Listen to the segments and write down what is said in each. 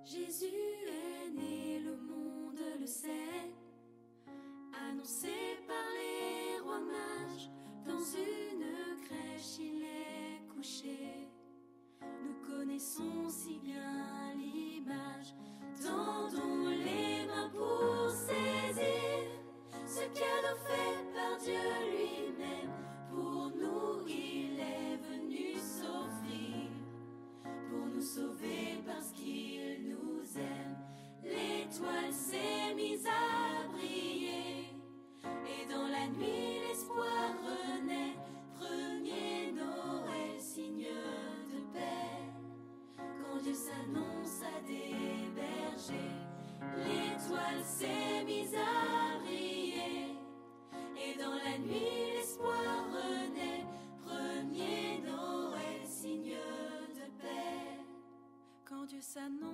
Jésus est né, le monde le sait, annoncé par les rois mages, dans une crèche il est couché. Nous connaissons si bien l'image, tendons les mains pour saisir ce cadeau fait par Dieu lui-même. Pour nous il est venu s'offrir, pour nous sauver parce qu'il nous aime. L'étoile s'est mise à briller, et dans la nuit l'espoir renaît. Premier Noël, signe de paix, quand Dieu s'annonce à des bergers. L'étoile s'est mise à briller, et dans la nuit l'espoir renaît. Premier Noël, signe de paix, quand Dieu s'annonce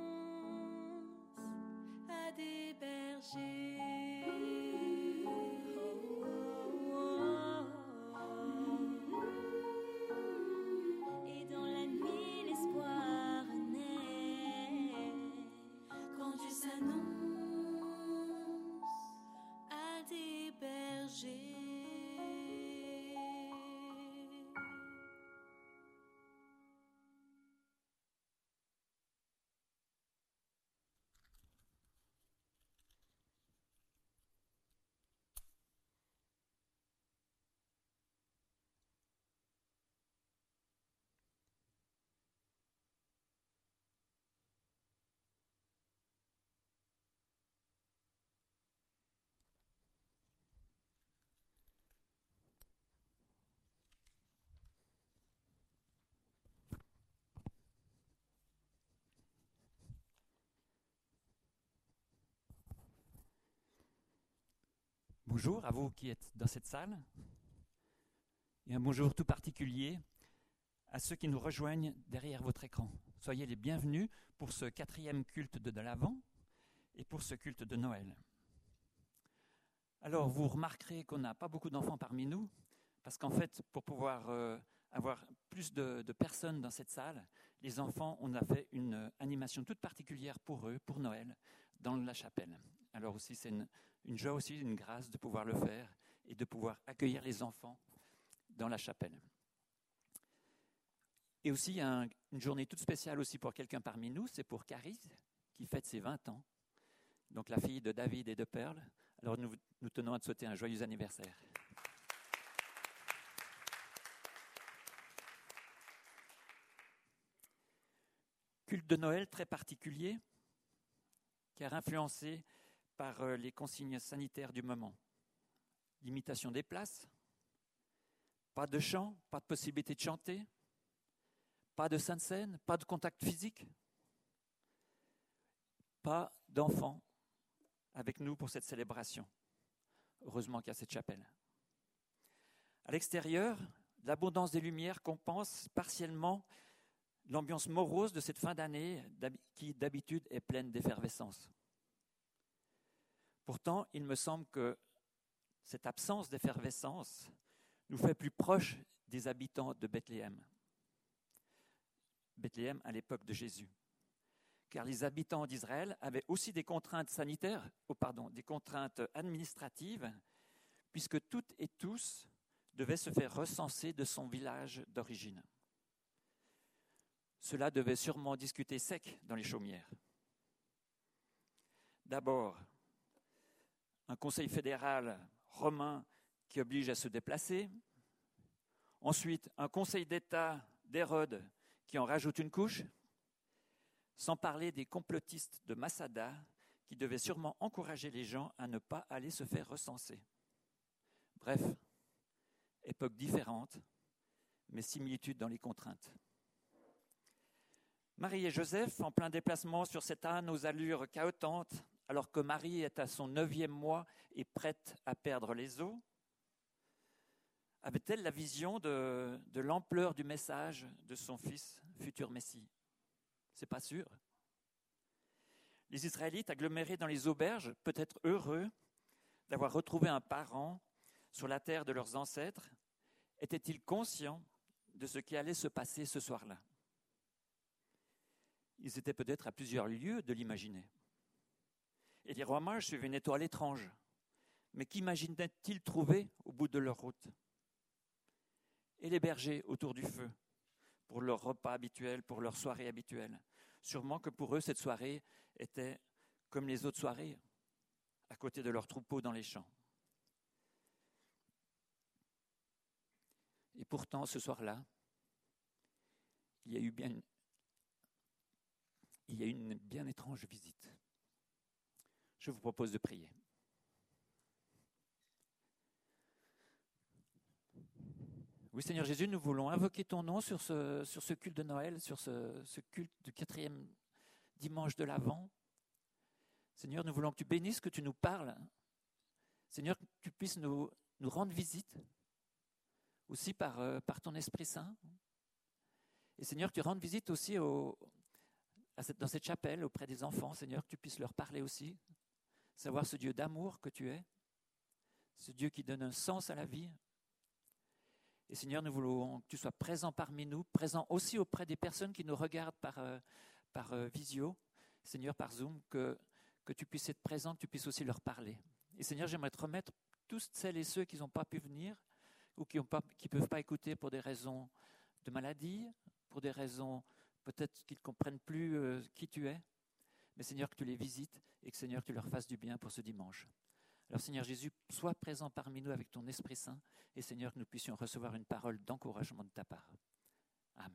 à des bergers. Et dans la nuit l'espoir naît, quand Dieu s'annonce à des bergers. Bonjour à vous qui êtes dans cette salle, et un bonjour tout particulier à ceux qui nous rejoignent derrière votre écran. Soyez les bienvenus pour ce 4e culte de l'Avent et pour ce culte de Noël. Alors vous remarquerez qu'on n'a pas beaucoup d'enfants parmi nous, parce qu'en fait, pour pouvoir avoir plus de personnes dans cette salle, les enfants, on a fait une animation toute particulière pour eux, pour Noël, dans la chapelle. Alors aussi, c'est une joie aussi, une grâce de pouvoir le faire et de pouvoir accueillir les enfants dans la chapelle. Et aussi, il y a une journée toute spéciale aussi pour quelqu'un parmi nous, c'est pour Caris, qui fête ses 20 ans. Donc la fille de David et de Perle. Alors nous tenons à te souhaiter un joyeux anniversaire. Culte de Noël très particulier, car influencé par les consignes sanitaires du moment. Limitation des places, pas de chant, pas de possibilité de chanter, pas de sainte scène, pas de contact physique, pas d'enfants avec nous pour cette célébration. Heureusement qu'il y a cette chapelle. À l'extérieur, l'abondance des lumières compense partiellement l'ambiance morose de cette fin d'année qui d'habitude est pleine d'effervescence. Pourtant, il me semble que cette absence d'effervescence nous fait plus proches des habitants de Bethléem. Bethléem à l'époque de Jésus. Car les habitants d'Israël avaient aussi des contraintes sanitaires, des contraintes administratives, puisque toutes et tous devaient se faire recenser de son village d'origine. Cela devait sûrement discuter sec dans les chaumières. D'abord, un conseil fédéral romain qui oblige à se déplacer. Ensuite, un conseil d'État d'Hérode qui en rajoute une couche. Sans parler des complotistes de Massada qui devaient sûrement encourager les gens à ne pas aller se faire recenser. Bref, époque différente, mais similitude dans les contraintes. Marie et Joseph, en plein déplacement sur cet âne aux allures cahotantes, alors que Marie est à son 9e mois et prête à perdre les os, avait-elle la vision de l'ampleur du message de son fils, futur Messie ? C'est pas sûr. Les Israélites agglomérés dans les auberges, peut-être heureux d'avoir retrouvé un parent sur la terre de leurs ancêtres, étaient-ils conscients de ce qui allait se passer ce soir-là ? ils étaient peut-être à plusieurs lieues de l'imaginer. Et les rois mages suivaient une étoile étrange. Mais qu'imaginaient-ils trouver au bout de leur route? Et les bergers autour du feu, pour leur repas habituel, pour leur soirée habituelle. Sûrement que pour eux, cette soirée était comme les autres soirées, à côté de leurs troupeaux dans les champs. Et pourtant, ce soir-là, il y a eu une bien étrange visite. Je vous propose de prier. Oui, Seigneur Jésus, nous voulons invoquer ton nom sur ce culte de Noël, sur ce culte du 4e dimanche de l'Avent. Seigneur, nous voulons que tu bénisses, que tu nous parles. Seigneur, que tu puisses nous rendre visite, aussi par ton Esprit Saint. Et Seigneur, que tu rendes visite aussi dans cette chapelle, auprès des enfants. Seigneur, que tu puisses leur parler aussi, savoir ce Dieu d'amour que tu es, ce Dieu qui donne un sens à la vie. Et Seigneur, nous voulons que tu sois présent parmi nous, présent aussi auprès des personnes qui nous regardent par visio, Seigneur, par Zoom, que tu puisses être présent, que tu puisses aussi leur parler. Et Seigneur, j'aimerais te remettre tous celles et ceux qui n'ont pas pu venir ou qui ne peuvent pas écouter pour des raisons de maladie, pour des raisons peut-être qu'ils ne comprennent plus qui tu es. Mais Seigneur, que tu les visites et que Seigneur, tu leur fasses du bien pour ce dimanche. Alors Seigneur Jésus, sois présent parmi nous avec ton Esprit Saint et Seigneur, que nous puissions recevoir une parole d'encouragement de ta part. Amen.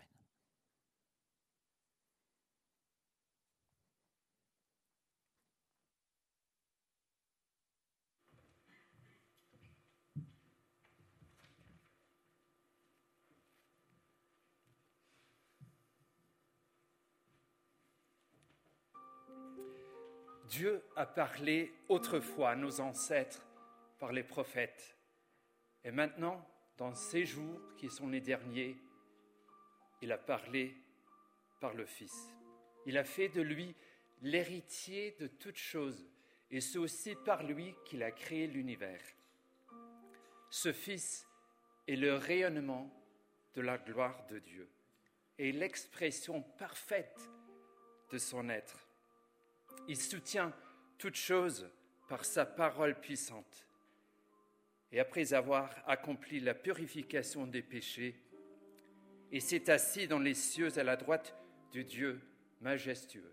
Dieu a parlé autrefois à nos ancêtres par les prophètes. Et maintenant, dans ces jours qui sont les derniers, il a parlé par le Fils. Il a fait de lui l'héritier de toutes choses, et c'est aussi par lui qu'il a créé l'univers. Ce Fils est le rayonnement de la gloire de Dieu et l'expression parfaite de son être. Il soutient toutes choses par sa parole puissante. Et après avoir accompli la purification des péchés, il s'est assis dans les cieux à la droite de Dieu majestueux.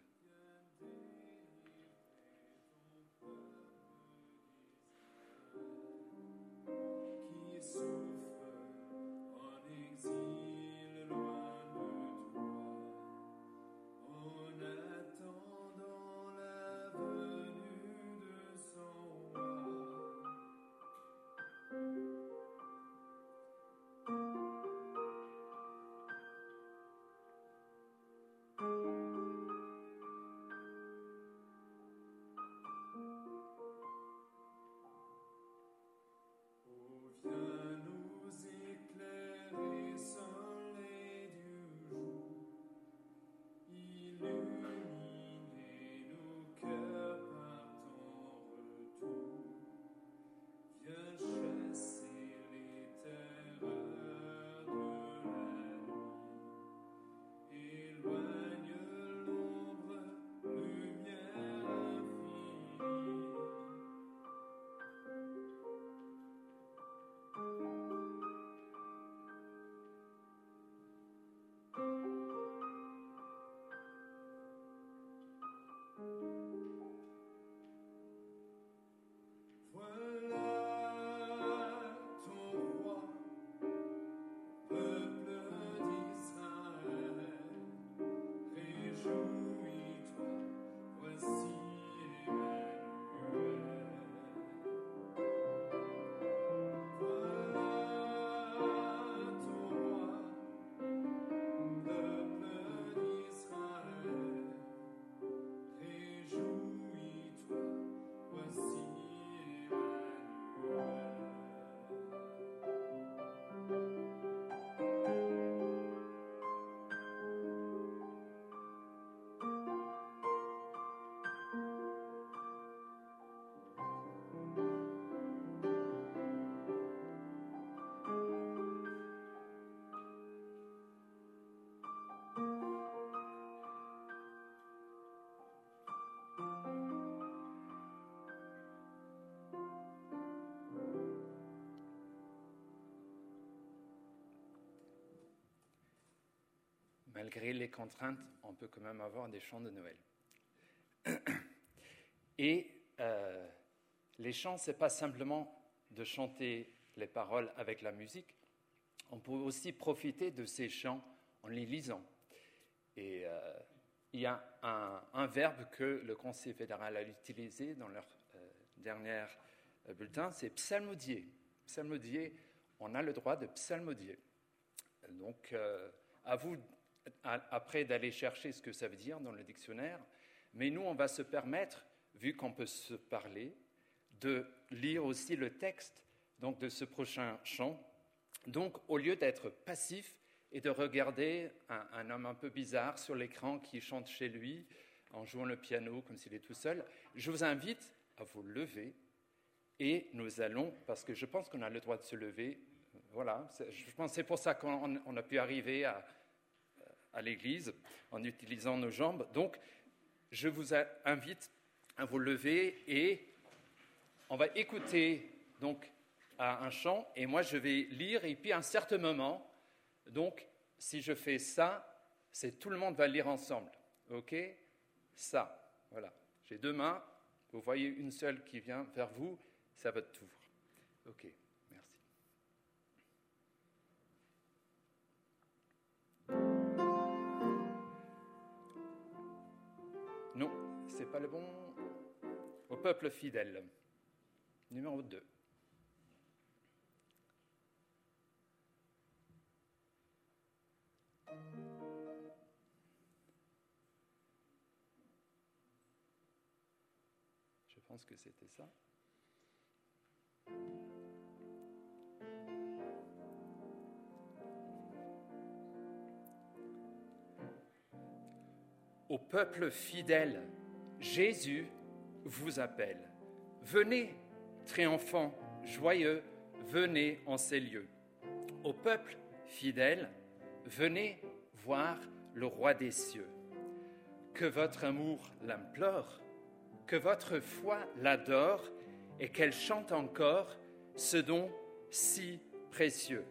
malgré les contraintes, on peut quand même avoir des chants de Noël. Et les chants, ce n'est pas simplement de chanter les paroles avec la musique, on peut aussi profiter de ces chants en les lisant. Et il y a un verbe que le Conseil fédéral a utilisé dans leur dernier bulletin, c'est psalmodier. Psalmodier, on a le droit de psalmodier. Donc, à vous, après, d'aller chercher ce que ça veut dire dans le dictionnaire, mais nous, on va se permettre, vu qu'on peut se parler, de lire aussi le texte donc, de ce prochain chant. Donc, au lieu d'être passif et de regarder un homme un peu bizarre sur l'écran qui chante chez lui en jouant le piano comme s'il est tout seul, je vous invite à vous lever et nous allons, parce que je pense qu'on a le droit de se lever, voilà, je pense que c'est pour ça qu'on a pu arriver à l'église en utilisant nos jambes. Donc, je vous invite à vous lever et on va écouter donc un chant et moi je vais lire et puis à un certain moment, donc si je fais ça, c'est tout le monde va lire ensemble, ok? Ça, voilà. J'ai deux mains, vous voyez une seule qui vient vers vous, c'est à votre tour. Ok, merci. Non, c'est pas le bon. Au peuple fidèle. Numéro 2. Je pense que c'était ça. Au peuple fidèle, Jésus vous appelle. Venez, triomphants, joyeux, venez en ces lieux. Au peuple fidèle, venez voir le roi des cieux. Que votre amour l'implore, que votre foi l'adore et qu'elle chante encore ce don si précieux.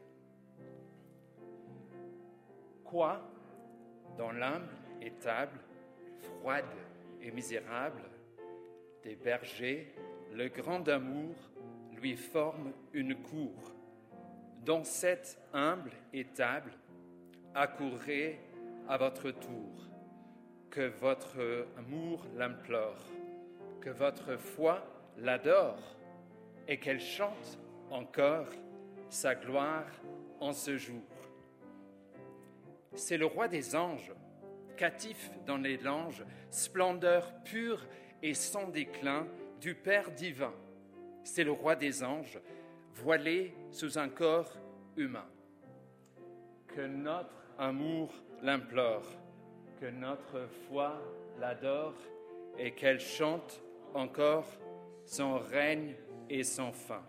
Quoi, dans l'humble étable, froide et misérable, des bergers, le grand amour lui forme une cour. Dans cette humble étable, accourez à votre tour. Que votre amour l'implore, que votre foi l'adore et qu'elle chante encore sa gloire en ce jour. C'est le roi des anges, catif dans les langes, splendeur pure et sans déclin du Père divin. C'est le roi des anges, voilé sous un corps humain. Que notre amour l'implore, que notre foi l'adore et qu'elle chante encore son règne et son fin.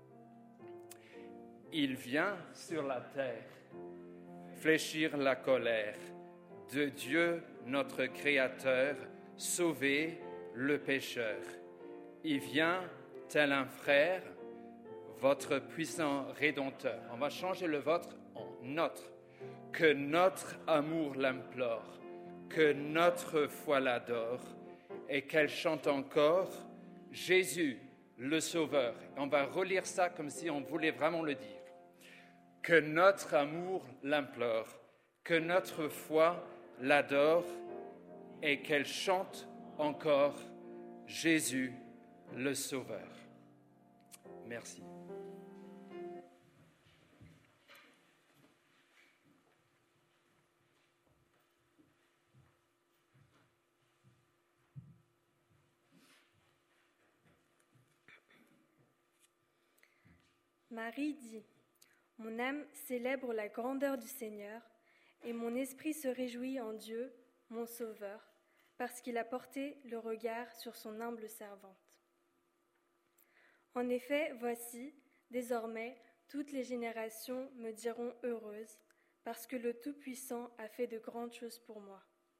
Il vient sur la terre fléchir la colère de Dieu notre Créateur, sauver le pécheur. Il vient tel un frère, votre puissant Rédempteur. On va changer le vôtre en notre. Que notre amour l'implore, que notre foi l'adore et qu'elle chante encore Jésus, le Sauveur. On va relire ça comme si on voulait vraiment le dire. Que notre amour l'implore, que notre foi l'adore et qu'elle chante encore Jésus, le Sauveur. Merci. Marie dit, « Mon âme célèbre la grandeur du Seigneur, et mon esprit se réjouit en Dieu, mon Sauveur, parce qu'il a porté le regard sur son humble servante. En effet, voici, désormais, toutes les générations me diront heureuse, parce que le Tout-Puissant a fait de grandes choses pour moi.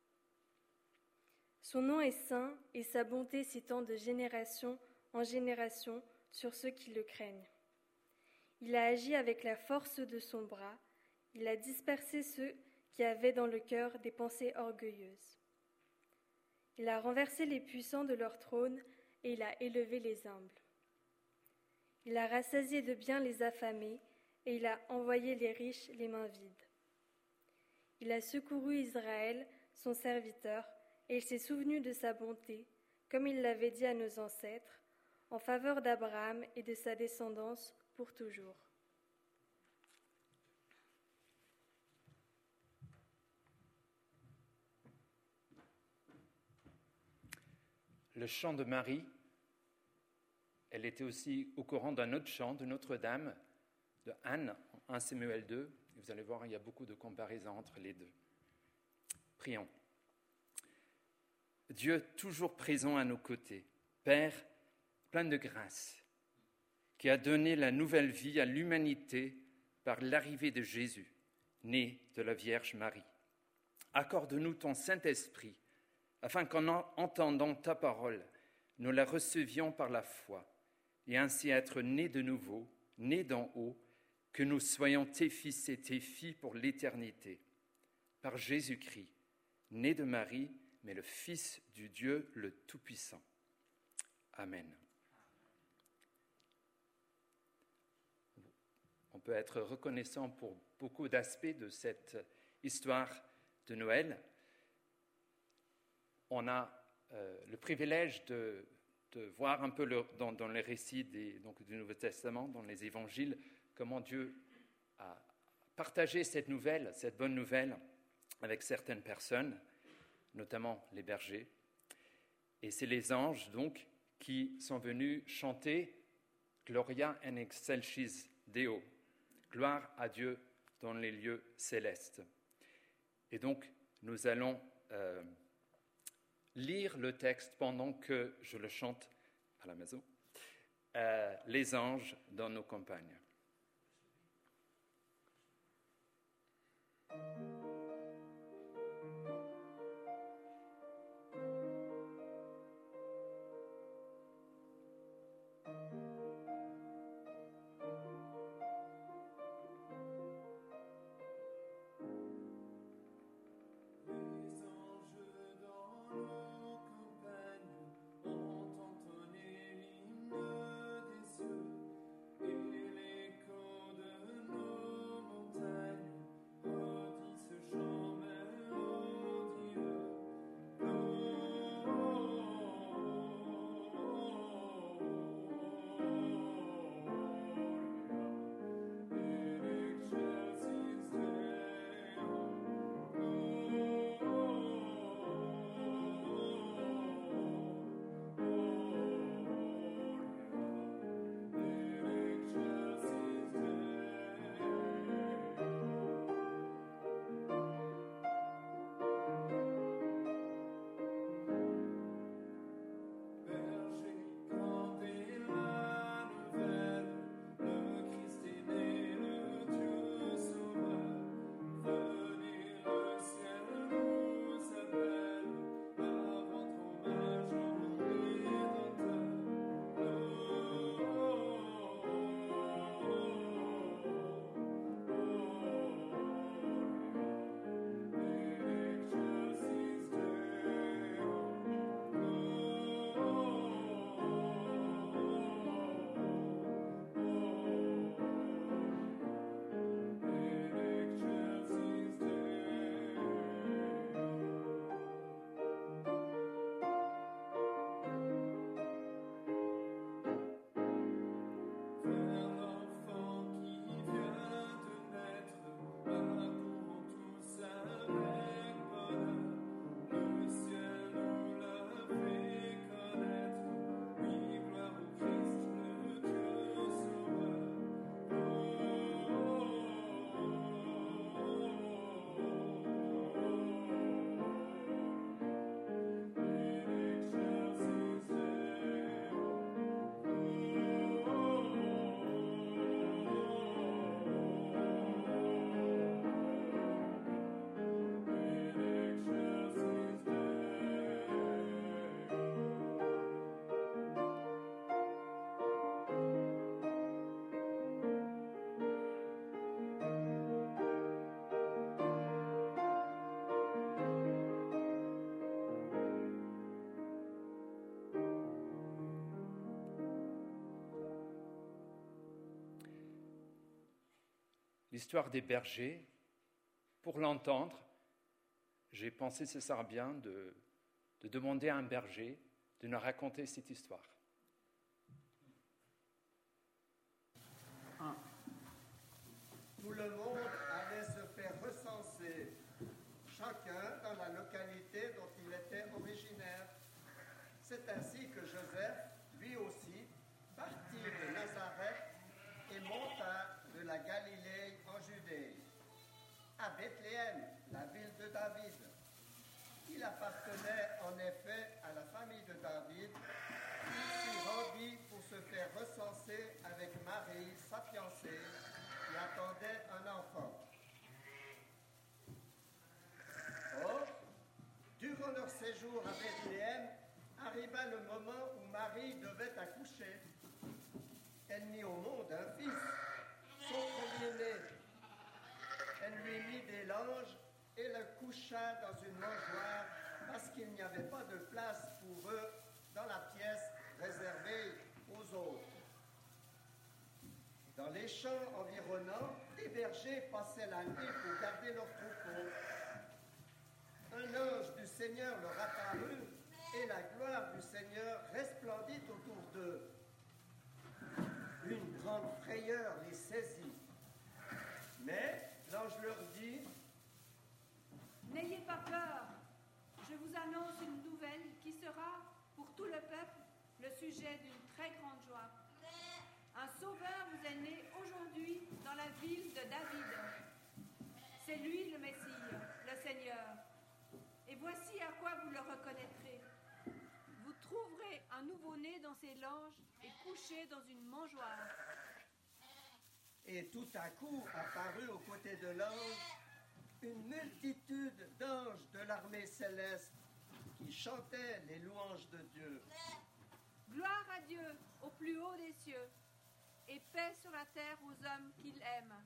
Son nom est saint, et sa bonté s'étend de génération en génération sur ceux qui le craignent. Il a agi avec la force de son bras, il a dispersé ceux qui avaient dans le cœur des pensées orgueilleuses. Il a renversé les puissants de leur trône et il a élevé les humbles. Il a rassasié de biens les affamés et il a envoyé les riches les mains vides. Il a secouru Israël, son serviteur, et il s'est souvenu de sa bonté, comme il l'avait dit à nos ancêtres, en faveur d'Abraham et de sa descendance pour toujours. Le chant de Marie, elle était aussi au courant d'un autre chant de Notre-Dame, de Anne, en 1 Samuel 2. Et vous allez voir, il y a beaucoup de comparaisons entre les deux. Prions. Dieu toujours présent à nos côtés, Père plein de grâce, qui a donné la nouvelle vie à l'humanité par l'arrivée de Jésus, né de la Vierge Marie. Accorde-nous ton Saint-Esprit, afin qu'en entendant ta parole, nous la recevions par la foi, et ainsi être nés de nouveau, nés d'en haut, que nous soyons tes fils et tes filles pour l'éternité. Par Jésus-Christ, né de Marie, mais le Fils du Dieu le Tout-Puissant. Amen. On peut être reconnaissant pour beaucoup d'aspects de cette histoire de Noël. On a le privilège de voir un peu dans les récits du Nouveau Testament, dans les évangiles, comment Dieu a partagé cette nouvelle, cette bonne nouvelle, avec certaines personnes, notamment les bergers. Et c'est les anges, donc, qui sont venus chanter « Gloria in excelsis Deo », « Gloire à Dieu dans les lieux célestes ». Et donc, nous allons lire le texte pendant que je le chante à la maison, les anges dans nos campagnes. l'histoire des bergers. Pour l'entendre, j'ai pensé que ce serait bien de demander à un berger de nous raconter cette histoire. Tout le monde allait se faire recenser, chacun dans la localité dont il était originaire. C'est ainsi que Joseph, lui aussi, partit de Nazareth et monta de la Galilée en Judée, à Bethléem, la ville de David. Il appartenait en effet à la famille de David. Il s'y rendit pour se faire recenser avec Marie, sa fiancée, qui attendait un enfant. Or, durant leur séjour à Bethléem, arriva le moment où Marie devait accoucher. Elle mit au monde un fils, son premier-né. Elle lui mit des langes et le coucha dans une mangeoire parce qu'il n'y avait pas de place pour eux dans la pièce réservée aux autres. Dans les champs environnants, des bergers passaient la nuit pour garder leurs troupeaux. Un ange du Seigneur leur apparut et la gloire du Seigneur resplendit autour d'eux. Une grande frayeur les saisit. Mais l'ange leur dit: N'ayez pas peur, je vous annonce une nouvelle qui sera pour tout le peuple le sujet d'une très grande joie. Un sauveur vous est né aujourd'hui dans la ville de David. C'est lui le Messie, le Seigneur. Et voici à quoi vous le reconnaîtrez. Vous trouverez un nouveau-né dans ses langes et couché dans une mangeoire. Et tout à coup apparut aux côtés de l'ange une multitude d'anges de l'armée céleste qui chantaient les louanges de Dieu. Gloire à Dieu au plus haut des cieux et paix sur la terre aux hommes qu'il aime.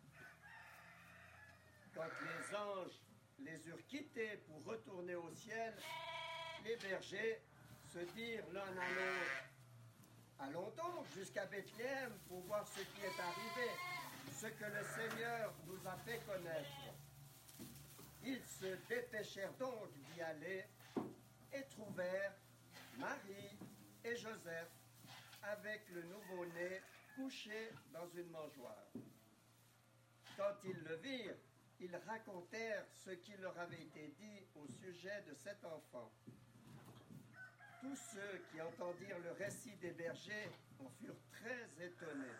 Quand les anges les eurent quittés pour retourner au ciel, les bergers se dirent l'un à l'autre: Allons donc jusqu'à Bethléem pour voir ce qui est arrivé, ce que le Seigneur nous a fait connaître. Ils se dépêchèrent donc d'y aller et trouvèrent Marie et Joseph avec le nouveau-né couché dans une mangeoire. Quand ils le virent, ils racontèrent ce qui leur avait été dit au sujet de cet enfant. Tous ceux qui entendirent le récit des bergers en furent très étonnés.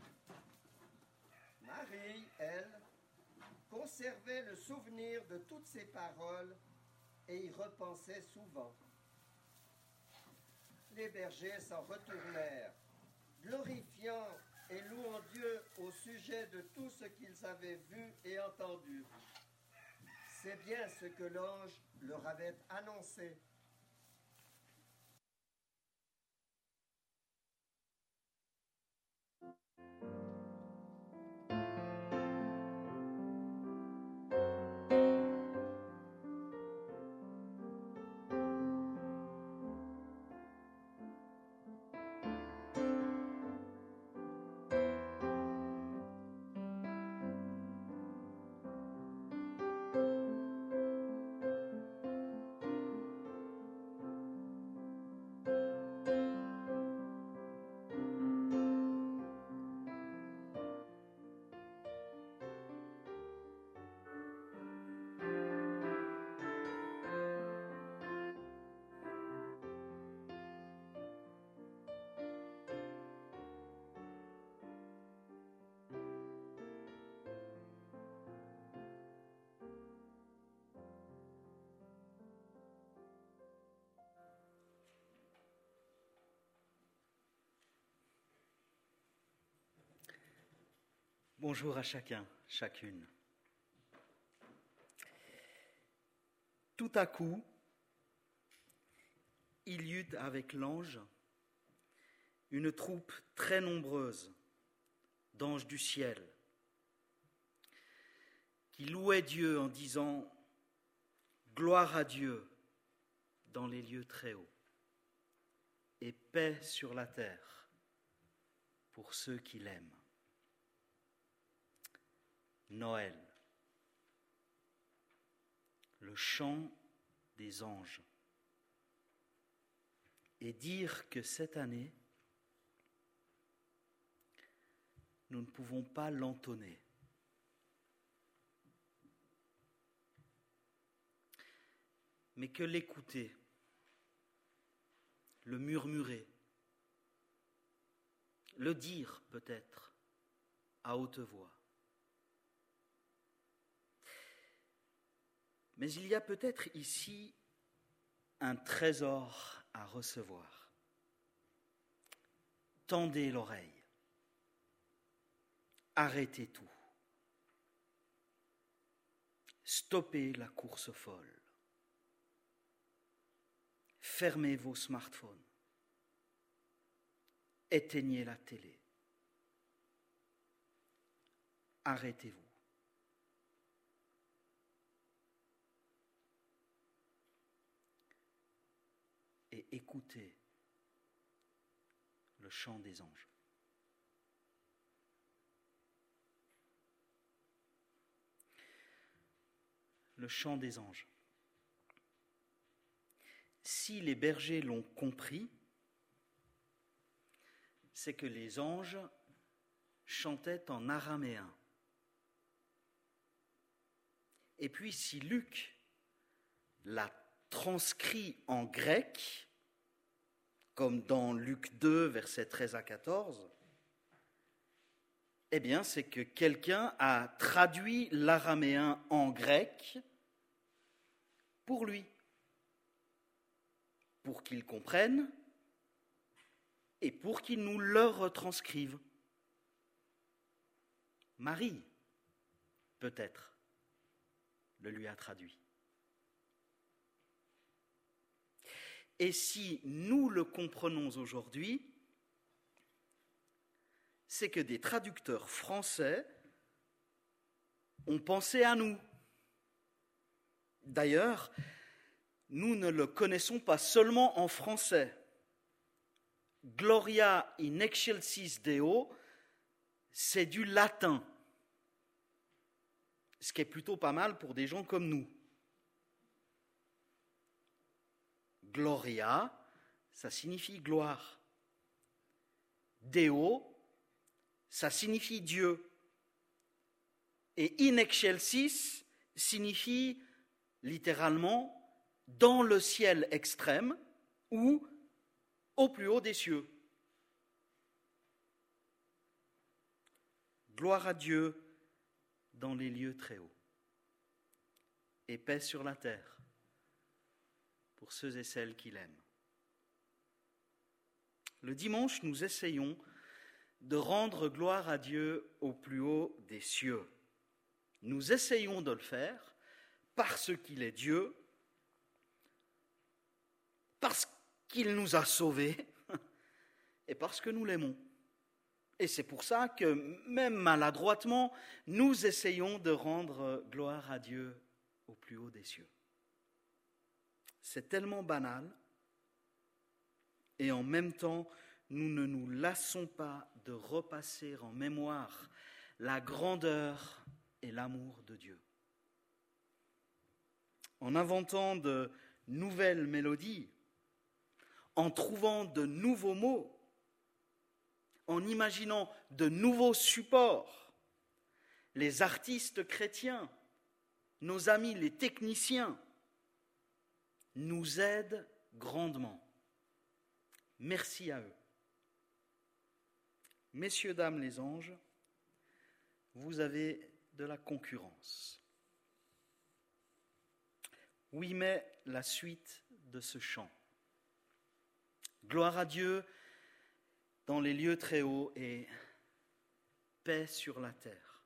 Marie, elle, conservait le souvenir de toutes ces paroles et y repensait souvent. Les bergers s'en retournèrent, glorifiant et louant Dieu au sujet de tout ce qu'ils avaient vu et entendu. C'est bien ce que l'ange leur avait annoncé. Bonjour à chacun, chacune. Tout à coup, il y eut avec l'ange une troupe très nombreuse d'anges du ciel qui louaient Dieu en disant « Gloire à Dieu dans les lieux très hauts et paix sur la terre pour ceux qui l'aiment ». Noël, le chant des anges, et dire que cette année, nous ne pouvons pas l'entonner. Mais que l'écouter, le murmurer, le dire peut-être à haute voix. Mais il y a peut-être ici un trésor à recevoir. Tendez l'oreille. Arrêtez tout. Stoppez la course folle. Fermez vos smartphones. Éteignez la télé. Arrêtez-vous. Et écoutez le chant des anges. Le chant des anges. Si les bergers l'ont compris, c'est que les anges chantaient en araméen. Et puis si Luc l'a transcrit en grec, comme dans Luc 2, versets 13 à 14, eh bien c'est que quelqu'un a traduit l'araméen en grec pour lui, pour qu'il comprenne et pour qu'il nous le retranscrive. Marie, peut-être, le lui a traduit. Et si nous le comprenons aujourd'hui, c'est que des traducteurs français ont pensé à nous. D'ailleurs, nous ne le connaissons pas seulement en français. Gloria in excelsis Deo, c'est du latin, ce qui est plutôt pas mal pour des gens comme nous. Gloria, ça signifie gloire. Deo, ça signifie Dieu. Et in excelsis signifie littéralement dans le ciel extrême ou au plus haut des cieux. Gloire à Dieu dans les lieux très hauts et paix sur la terre pour ceux et celles qui l'aiment. Le dimanche, nous essayons de rendre gloire à Dieu au plus haut des cieux. Nous essayons de le faire parce qu'il est Dieu, parce qu'il nous a sauvés et parce que nous l'aimons. Et c'est pour ça que, même maladroitement, nous essayons de rendre gloire à Dieu au plus haut des cieux. C'est tellement banal, et en même temps, nous ne nous lassons pas de repasser en mémoire la grandeur et l'amour de Dieu. En inventant de nouvelles mélodies, en trouvant de nouveaux mots, en imaginant de nouveaux supports, les artistes chrétiens, nos amis les techniciens, nous aident grandement. Merci à eux. Messieurs, dames les anges, vous avez de la concurrence. Oui, mais la suite de ce chant. Gloire à Dieu dans les lieux très hauts et paix sur la terre.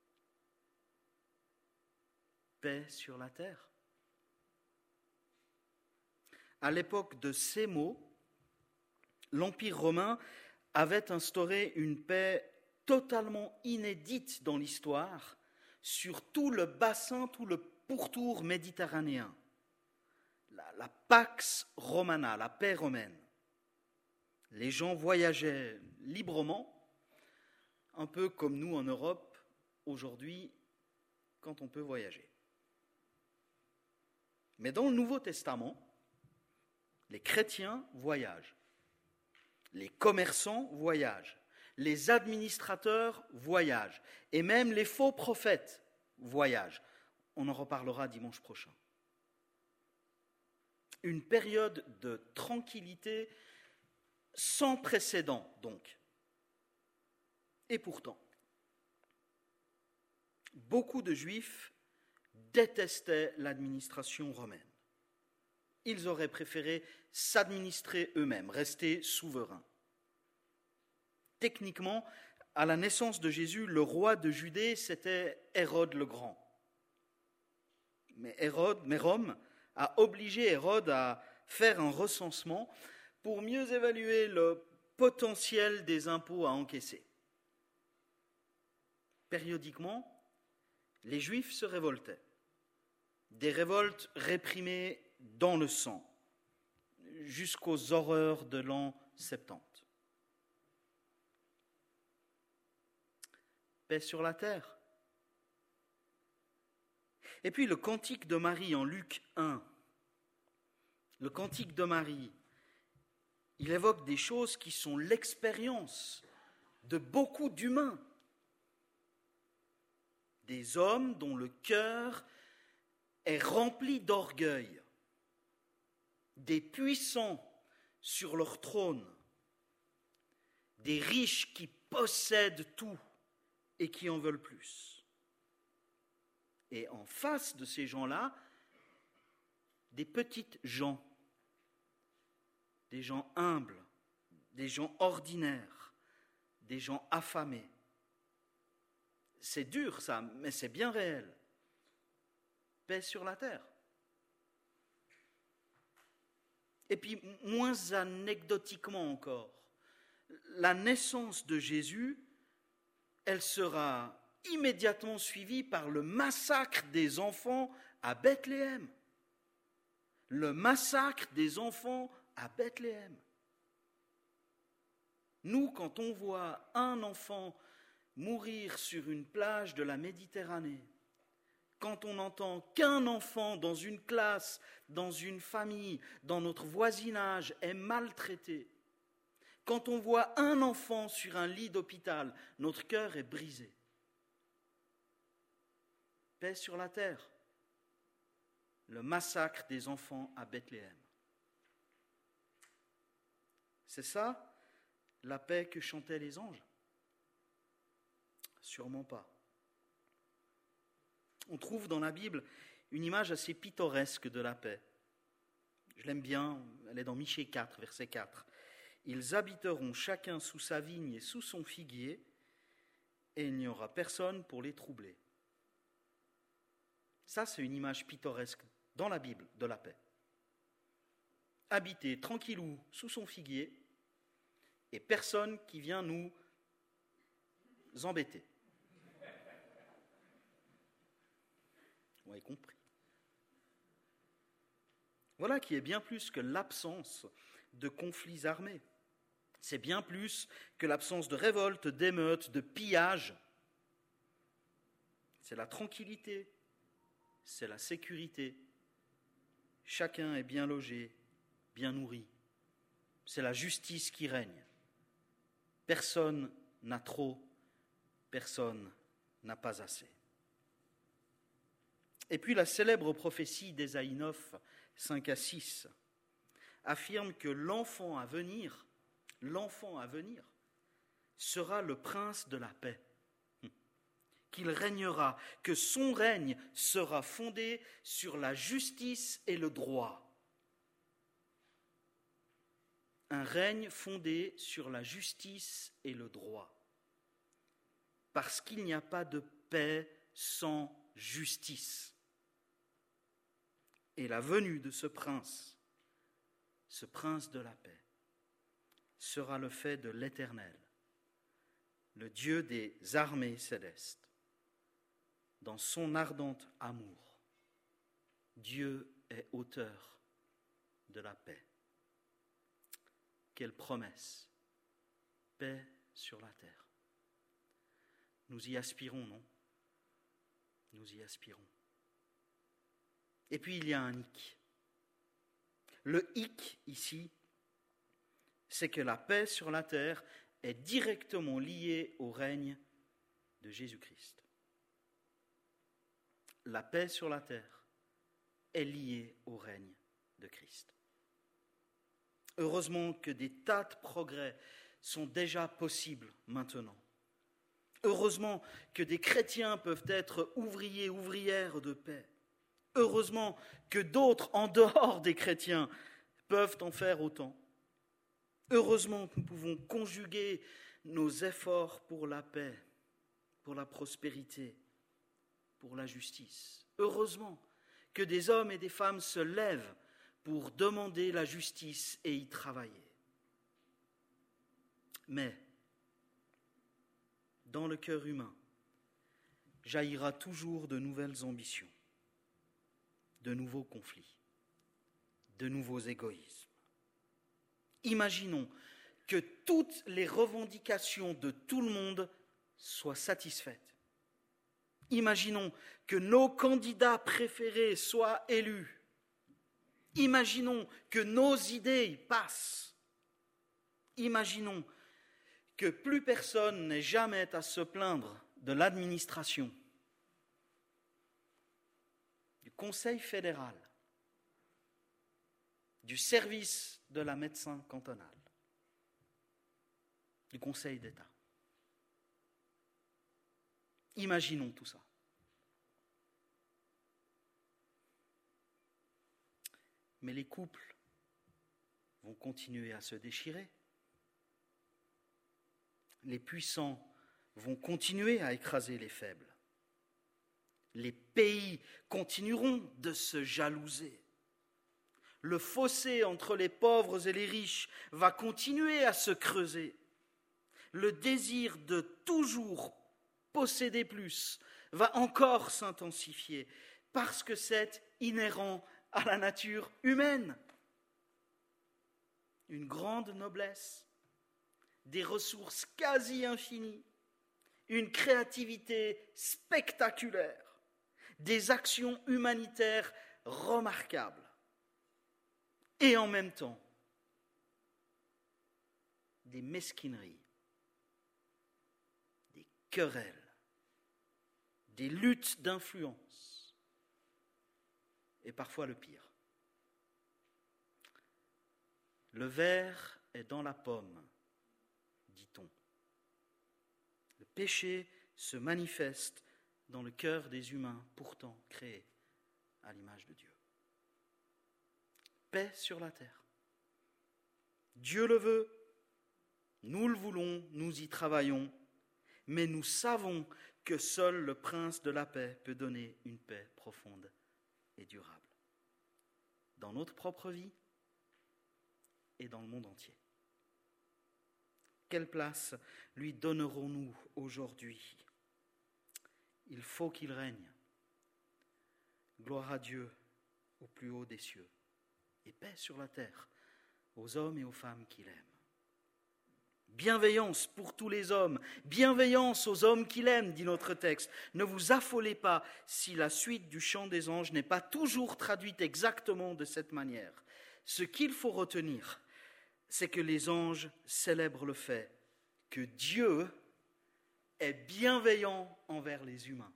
Paix sur la terre. À l'époque de ces mots, l'Empire romain avait instauré une paix totalement inédite dans l'histoire sur tout le bassin, tout le pourtour méditerranéen. La Pax Romana, la paix romaine. Les gens voyageaient librement, un peu comme nous en Europe aujourd'hui, quand on peut voyager. Mais dans le Nouveau Testament, les chrétiens voyagent, les commerçants voyagent, les administrateurs voyagent, et même les faux prophètes voyagent. On en reparlera dimanche prochain. Une période de tranquillité sans précédent, donc. Et pourtant, beaucoup de Juifs détestaient l'administration romaine. Ils auraient préféré s'administrer eux-mêmes, rester souverains. Techniquement, à la naissance de Jésus, le roi de Judée, c'était Hérode le Grand. Mais Rome a obligé Hérode à faire un recensement pour mieux évaluer le potentiel des impôts à encaisser. Périodiquement, les Juifs se révoltaient. Des révoltes réprimées dans le sang, jusqu'aux horreurs de l'an 70. Paix sur la terre. Et puis le cantique de Marie en Luc 1. Le cantique de Marie, il évoque des choses qui sont l'expérience de beaucoup d'humains. Des hommes dont le cœur est rempli d'orgueil, des puissants sur leur trône, des riches qui possèdent tout et qui en veulent plus. Et en face de ces gens-là, des petites gens, des gens humbles, des gens ordinaires, des gens affamés. C'est dur ça, mais c'est bien réel. Paix sur la terre. Et puis, moins anecdotiquement encore, la naissance de Jésus, elle sera immédiatement suivie par le massacre des enfants à Bethléem. Le massacre des enfants à Bethléem. Nous, quand on voit un enfant mourir sur une plage de la Méditerranée, quand on entend qu'un enfant dans une classe, dans une famille, dans notre voisinage est maltraité, quand on voit un enfant sur un lit d'hôpital, notre cœur est brisé. Paix sur la terre. Le massacre des enfants à Bethléem. C'est ça, la paix que chantaient les anges? Sûrement pas. On trouve dans la Bible une image assez pittoresque de la paix. Je l'aime bien, elle est dans Michée 4, verset 4. « Ils habiteront chacun sous sa vigne et sous son figuier, et il n'y aura personne pour les troubler. » Ça, c'est une image pittoresque dans la Bible de la paix. Habiter tranquillou sous son figuier, et personne qui vient nous embêter. Vous avez compris. Voilà qui est bien plus que l'absence de conflits armés. C'est bien plus que l'absence de révoltes, d'émeutes, de pillages. C'est la tranquillité, c'est la sécurité. Chacun est bien logé, bien nourri. C'est la justice qui règne. Personne n'a trop, personne n'a pas assez. Et puis la célèbre prophétie d'Ésaïe 9, 5 à 6, affirme que l'enfant à venir sera le prince de la paix, qu'il régnera, que son règne sera fondé sur la justice et le droit. Un règne fondé sur la justice et le droit. Parce qu'il n'y a pas de paix sans justice. Et la venue de ce prince de la paix, sera le fait de l'Éternel, le Dieu des armées célestes. Dans son ardent amour, Dieu est auteur de la paix. Quelle promesse! Paix sur la terre. Nous y aspirons, non? Nous y aspirons. Et puis il y a un hic. Le hic ici, c'est que la paix sur la terre est directement liée au règne de Jésus-Christ. La paix sur la terre est liée au règne de Christ. Heureusement que des tas de progrès sont déjà possibles maintenant. Heureusement que des chrétiens peuvent être ouvriers, ouvrières de paix. Heureusement que d'autres, en dehors des chrétiens, peuvent en faire autant. Heureusement que nous pouvons conjuguer nos efforts pour la paix, pour la prospérité, pour la justice. Heureusement que des hommes et des femmes se lèvent pour demander la justice et y travailler. Mais, dans le cœur humain, jaillira toujours de nouvelles ambitions, de nouveaux conflits, de nouveaux égoïsmes. Imaginons que toutes les revendications de tout le monde soient satisfaites. Imaginons que nos candidats préférés soient élus. Imaginons que nos idées passent. Imaginons que plus personne n'ait jamais à se plaindre de l'administration, du Conseil fédéral, du service de la médecin cantonale, du Conseil d'État. Imaginons tout ça. Mais les couples vont continuer à se déchirer. Les puissants vont continuer à écraser les faibles. Les pays continueront de se jalouser. Le fossé entre les pauvres et les riches va continuer à se creuser. Le désir de toujours posséder plus va encore s'intensifier parce que c'est inhérent à la nature humaine. Une grande noblesse, des ressources quasi infinies, une créativité spectaculaire, des actions humanitaires remarquables. Et en même temps, des mesquineries, des querelles, des luttes d'influence, et parfois le pire. Le ver est dans la pomme, dit-on. Le péché se manifeste dans le cœur des humains, pourtant créés à l'image de Dieu. Paix sur la terre. Dieu le veut, nous le voulons, nous y travaillons, mais nous savons que seul le prince de la paix peut donner une paix profonde et durable dans notre propre vie et dans le monde entier. Quelle place lui donnerons-nous aujourd'hui ? Il faut qu'il règne. Gloire à Dieu au plus haut des cieux et paix sur la terre aux hommes et aux femmes qu'il aime. Bienveillance pour tous les hommes, bienveillance aux hommes qu'il aime, dit notre texte. Ne vous affolez pas si la suite du chant des anges n'est pas toujours traduite exactement de cette manière. Ce qu'il faut retenir, c'est que les anges célèbrent le fait que Dieu est bienveillant envers les humains.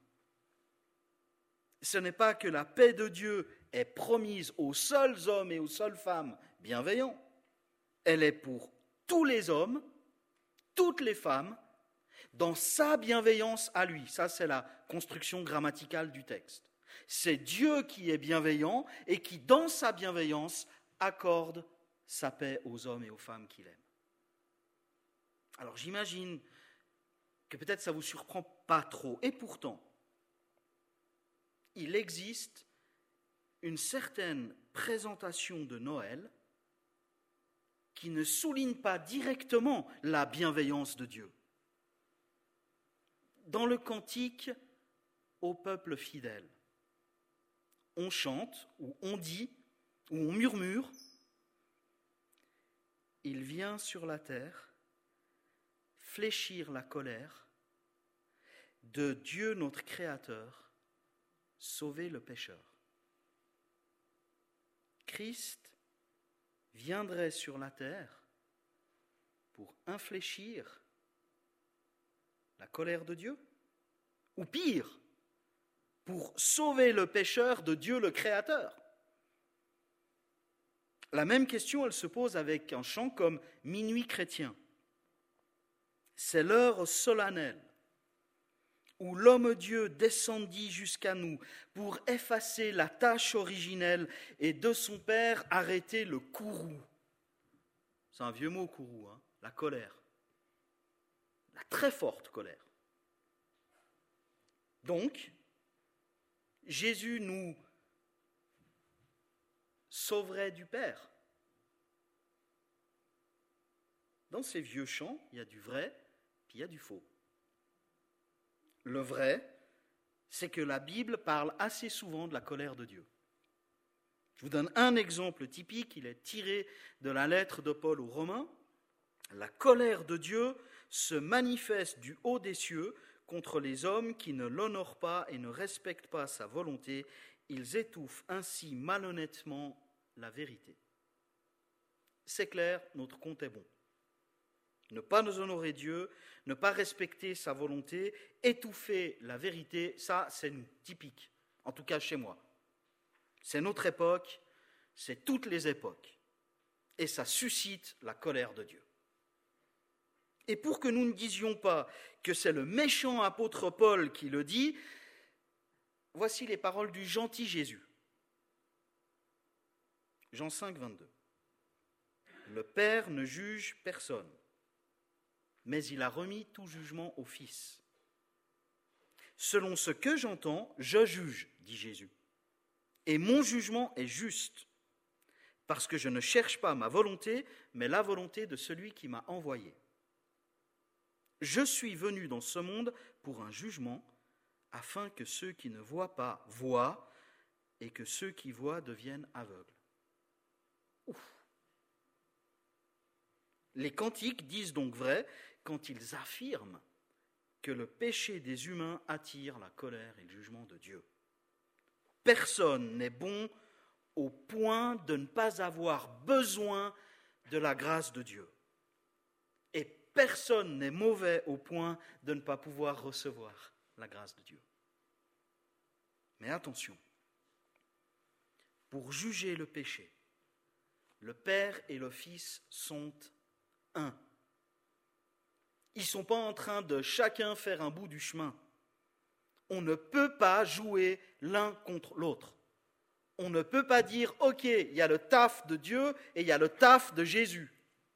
Ce n'est pas que la paix de Dieu est promise aux seuls hommes et aux seules femmes bienveillants. Elle est pour tous les hommes, toutes les femmes, dans sa bienveillance à lui. Ça, c'est la construction grammaticale du texte. C'est Dieu qui est bienveillant et qui, dans sa bienveillance, accorde sa paix aux hommes et aux femmes qu'il aime. Alors, j'imagine que peut-être ça ne vous surprend pas trop. Et pourtant, il existe une certaine présentation de Noël qui ne souligne pas directement la bienveillance de Dieu. Dans le cantique au peuple fidèle, on chante, ou on dit, ou on murmure « Il vient sur la terre fléchir la colère de Dieu notre Créateur sauver le pécheur. Christ viendrait sur la terre pour infléchir la colère de Dieu, ou pire, pour sauver le pécheur de Dieu le Créateur. La même question, elle se pose avec un chant comme « Minuit chrétien ». C'est l'heure solennelle où l'homme-dieu descendit jusqu'à nous pour effacer la tâche originelle et de son Père arrêter le courroux. C'est un vieux mot, courroux, hein, la colère. La très forte colère. Donc, Jésus nous sauverait du Père. Dans ces vieux chants, il y a du vrai, puis il y a du faux. Le vrai, c'est que la Bible parle assez souvent de la colère de Dieu. Je vous donne un exemple typique, il est tiré de la lettre de Paul aux Romains. La colère de Dieu se manifeste du haut des cieux contre les hommes qui ne l'honorent pas et ne respectent pas sa volonté. Ils étouffent ainsi malhonnêtement la vérité. C'est clair, notre compte est bon. Ne pas nous honorer Dieu, ne pas respecter sa volonté, étouffer la vérité, ça c'est nous, typique, en tout cas chez moi. C'est notre époque, c'est toutes les époques. Et ça suscite la colère de Dieu. Et pour que nous ne disions pas que c'est le méchant apôtre Paul qui le dit, voici les paroles du gentil Jésus. Jean 5, 22. Le Père ne juge personne, mais il a remis tout jugement au Fils. Selon ce que j'entends, je juge, dit Jésus. Et mon jugement est juste, parce que je ne cherche pas ma volonté, mais la volonté de celui qui m'a envoyé. Je suis venu dans ce monde pour un jugement, afin que ceux qui ne voient pas voient, et que ceux qui voient deviennent aveugles. Ouf. Les cantiques disent donc vrai quand ils affirment que le péché des humains attire la colère et le jugement de Dieu. Personne n'est bon au point de ne pas avoir besoin de la grâce de Dieu. Et personne n'est mauvais au point de ne pas pouvoir recevoir la grâce de Dieu. Mais attention, pour juger le péché, le Père et le Fils sont un. Ils ne sont pas en train de chacun faire un bout du chemin. On ne peut pas jouer l'un contre l'autre. On ne peut pas dire, ok, il y a le taf de Dieu et il y a le taf de Jésus.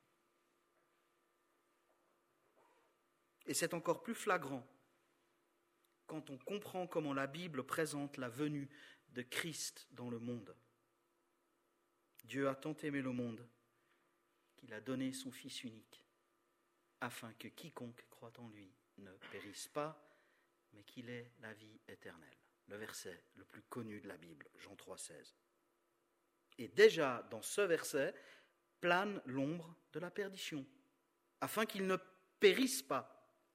Et c'est encore plus flagrant quand on comprend comment la Bible présente la venue de Christ dans le monde. Dieu a tant aimé le monde qu'il a donné son Fils unique, afin que quiconque croit en lui ne périsse pas, mais qu'il ait la vie éternelle. Le verset le plus connu de la Bible, Jean 3,16. Et déjà dans ce verset plane l'ombre de la perdition, afin qu'il ne périsse pas.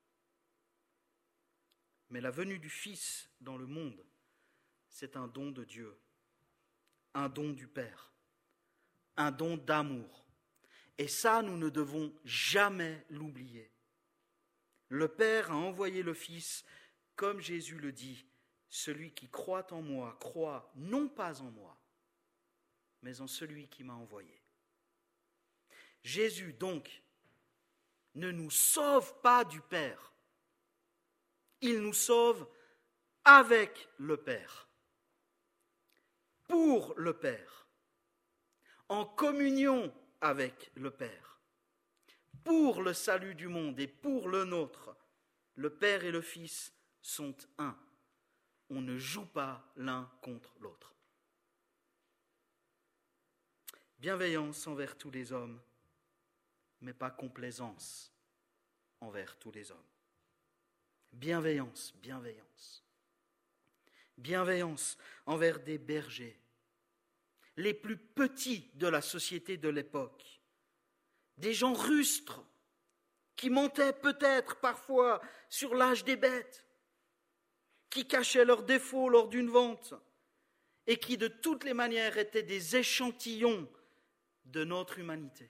Mais la venue du Fils dans le monde, c'est un don de Dieu, un don du Père, un don d'amour. Et ça, nous ne devons jamais l'oublier. Le Père a envoyé le Fils, comme Jésus le dit, celui qui croit en moi, croit non pas en moi, mais en celui qui m'a envoyé. Jésus, donc, ne nous sauve pas du Père. Il nous sauve avec le Père, pour le Père, en communion avec le Père, pour le salut du monde et pour le nôtre. Le Père et le Fils sont un. On ne joue pas l'un contre l'autre. Bienveillance envers tous les hommes, mais pas complaisance envers tous les hommes. Bienveillance, bienveillance. Bienveillance envers des bergers, les plus petits de la société de l'époque, des gens rustres qui mentaient peut-être parfois sur l'âge des bêtes, qui cachaient leurs défauts lors d'une vente et qui de toutes les manières étaient des échantillons de notre humanité.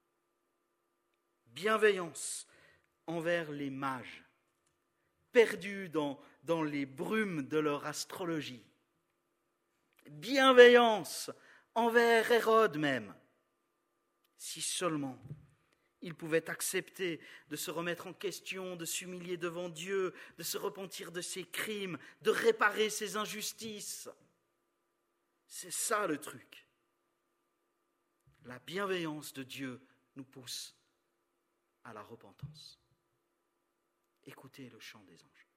Bienveillance envers les mages, perdus dans les brumes de leur astrologie. Bienveillance envers Hérode même. Si seulement il pouvait accepter de se remettre en question, de s'humilier devant Dieu, de se repentir de ses crimes, de réparer ses injustices. C'est ça le truc. La bienveillance de Dieu nous pousse à la repentance. Écoutez le chant des anges.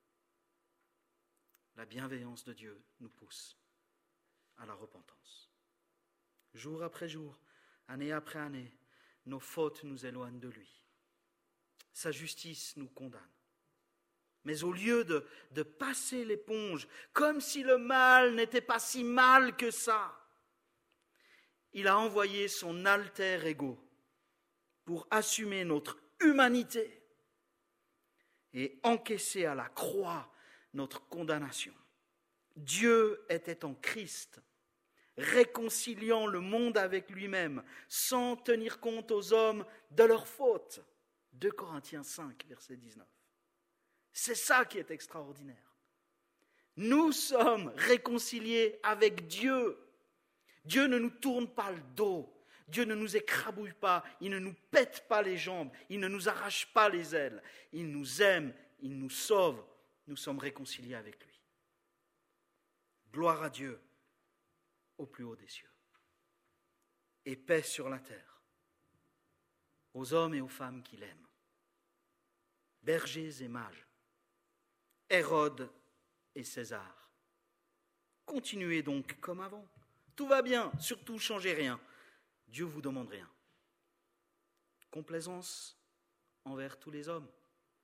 La bienveillance de Dieu nous pousse à la repentance. Jour après jour, année après année, nos fautes nous éloignent de lui. Sa justice nous condamne. Mais au lieu de passer l'éponge, comme si le mal n'était pas si mal que ça, il a envoyé son alter ego pour assumer notre humanité et encaisser à la croix notre condamnation. Dieu était en Christ, réconciliant le monde avec lui-même, sans tenir compte aux hommes de leurs fautes. 2 Corinthiens 5, verset 19. C'est ça qui est extraordinaire. Nous sommes réconciliés avec Dieu. Dieu ne nous tourne pas le dos. Dieu ne nous écrabouille pas. Il ne nous pète pas les jambes. Il ne nous arrache pas les ailes. Il nous aime. Il nous sauve. Nous sommes réconciliés avec lui. Gloire à Dieu au plus haut des cieux. Et paix sur la terre aux hommes et aux femmes qui l'aiment. Bergers et mages, Hérode et César. Continuez donc comme avant. Tout va bien, surtout changez rien. Dieu vous demande rien. Complaisance envers tous les hommes.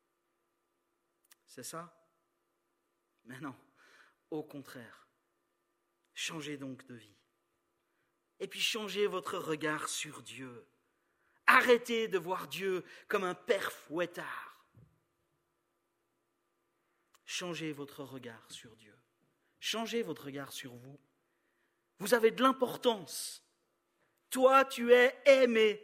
C'est ça? Mais non, au contraire. Changez donc de vie. Et puis changez votre regard sur Dieu. Arrêtez de voir Dieu comme un père fouettard. Changez votre regard sur Dieu. Changez votre regard sur vous. Vous avez de l'importance. Toi, tu es aimé.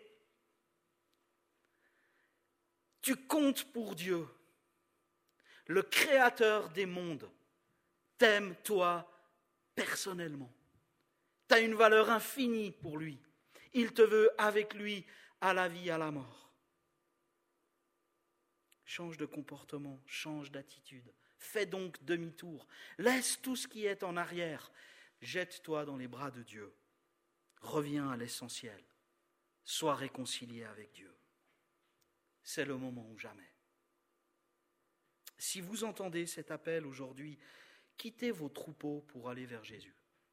Tu comptes pour Dieu. Le Créateur des mondes t'aime, toi, personnellement. Tu as une valeur infinie pour lui. Il te veut avec lui à la vie, à la mort. Change de comportement, change d'attitude. Fais donc demi-tour. Laisse tout ce qui est en arrière. Jette-toi dans les bras de Dieu. Reviens à l'essentiel. Sois réconcilié avec Dieu. C'est le moment ou jamais. Si vous entendez cet appel aujourd'hui, quittez vos troupeaux pour aller vers Jésus.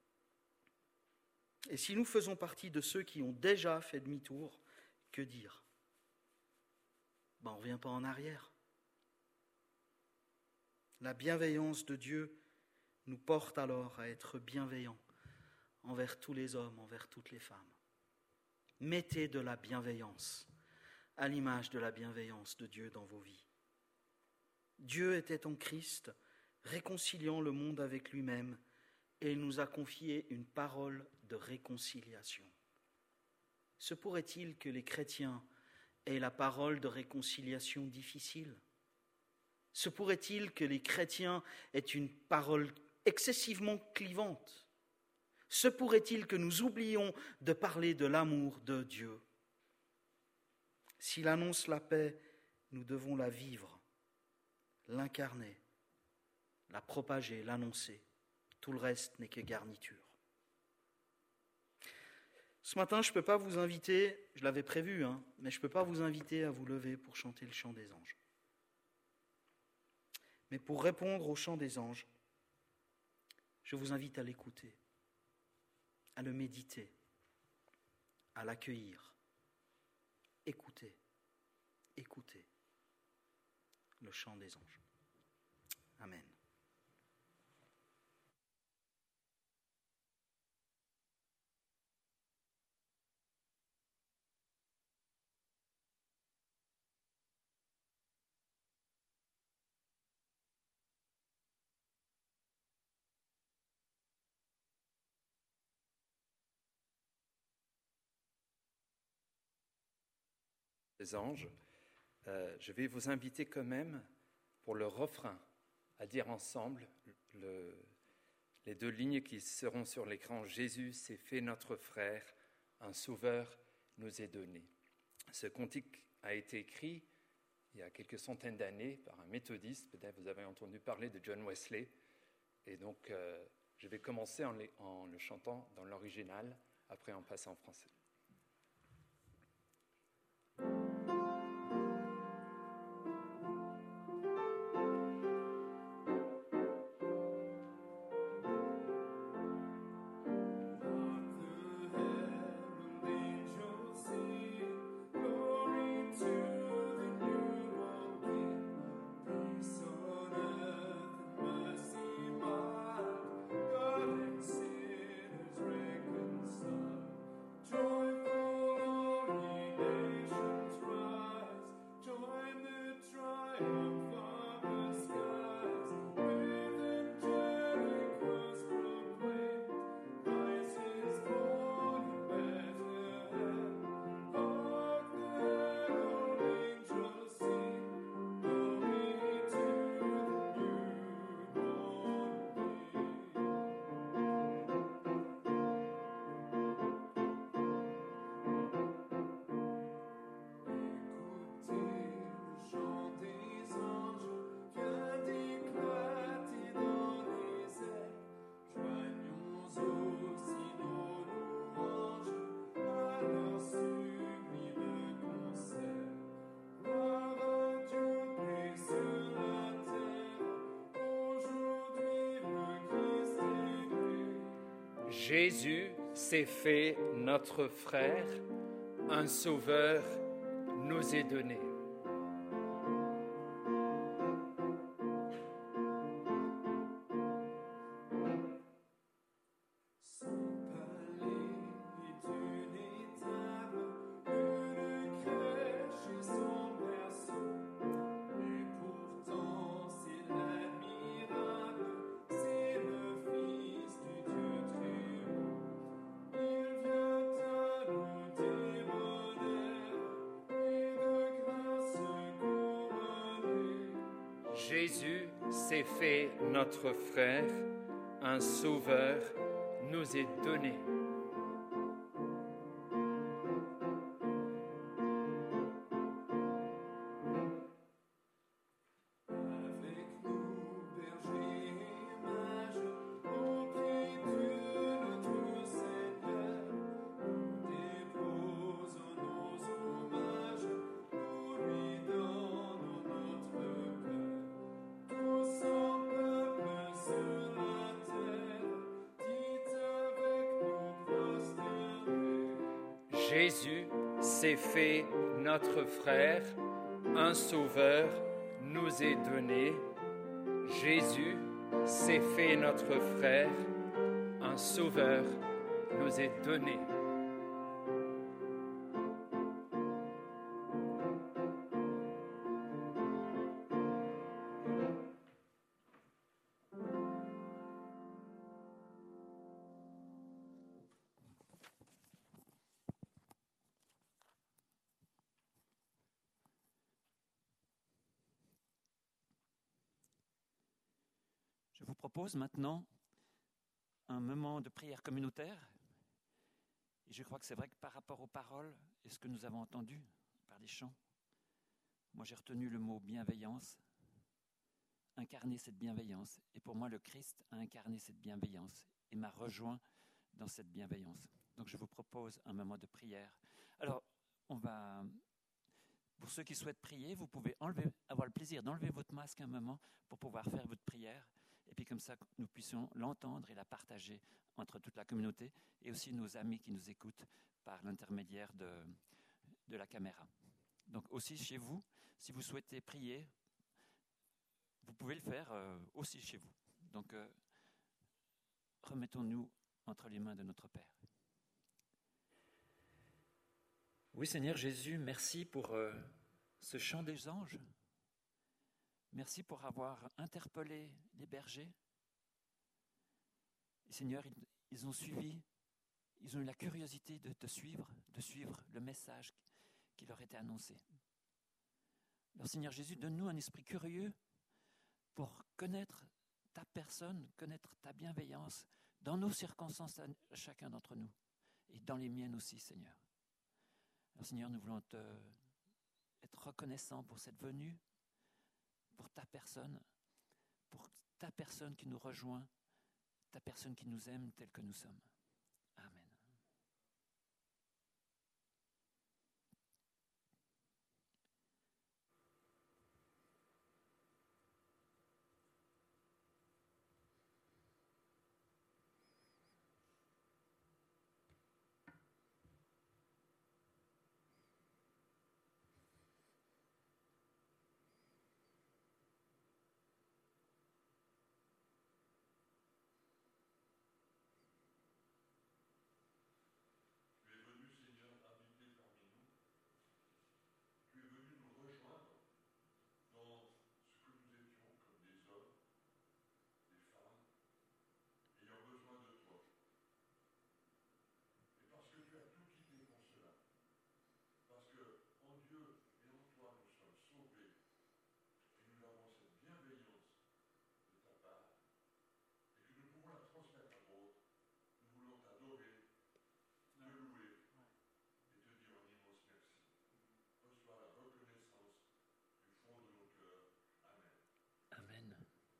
Et si nous faisons partie de ceux qui ont déjà fait demi-tour, que dire? On ne revient pas en arrière. La bienveillance de Dieu nous porte alors à être bienveillants envers tous les hommes, envers toutes les femmes. Mettez de la bienveillance à l'image de la bienveillance de Dieu dans vos vies. Dieu était en Christ, réconciliant le monde avec lui-même, et il nous a confié une parole de réconciliation. Se pourrait-il que les chrétiens aient la parole de réconciliation difficile? Se pourrait-il que les chrétiens aient une parole excessivement clivante? Se pourrait-il que nous oublions de parler de l'amour de Dieu? S'il annonce la paix, nous devons la vivre, l'incarner, la propager, l'annoncer. Tout le reste n'est que garniture. Ce matin, je ne peux pas vous inviter, je l'avais prévu, mais je ne peux pas vous inviter à vous lever pour chanter le chant des anges. Mais pour répondre au chant des anges, je vous invite à l'écouter, à le méditer, à l'accueillir. Écoutez, écoutez le chant des anges. Amen. les anges, je vais vous inviter quand même pour le refrain à dire ensemble les deux lignes qui seront sur l'écran. Jésus s'est fait notre frère, un sauveur nous est donné. Ce cantique a été écrit il y a quelques centaines d'années par un méthodiste. Peut-être vous avez entendu parler de John Wesley. Et donc, je vais commencer en le chantant dans l'original, après en passant en français. Jésus s'est fait notre frère, un sauveur nous est donné. Jésus s'est fait notre frère, un sauveur nous est donné. Jésus s'est fait notre frère, un sauveur nous est donné. Jésus s'est fait notre frère, un sauveur nous est donné. Je vous propose maintenant un moment de prière communautaire. Et je crois que c'est vrai que par rapport aux paroles et ce que nous avons entendu par les chants, moi j'ai retenu le mot bienveillance, incarner cette bienveillance. Et pour moi, le Christ a incarné cette bienveillance et m'a rejoint dans cette bienveillance. Donc je vous propose un moment de prière. Alors, pour ceux qui souhaitent prier, vous pouvez avoir le plaisir d'enlever votre masque un moment pour pouvoir faire votre prière. Et puis comme ça, nous puissions l'entendre et la partager entre toute la communauté et aussi nos amis qui nous écoutent par l'intermédiaire de la caméra. Donc aussi chez vous, si vous souhaitez prier, vous pouvez le faire aussi chez vous. Donc remettons-nous entre les mains de notre Père. Oui Seigneur Jésus, merci pour ce chant des anges. Merci pour avoir interpellé les bergers. Et Seigneur, ils ont suivi, ils ont eu la curiosité de te suivre, de suivre le message qui leur était annoncé. Alors Seigneur Jésus, donne-nous un esprit curieux pour connaître ta personne, connaître ta bienveillance dans nos circonstances à chacun d'entre nous et dans les miennes aussi, Seigneur. Alors Seigneur, nous voulons être reconnaissants pour cette venue, pour ta personne qui nous rejoint, ta personne qui nous aime telle que nous sommes. Amen. Amen.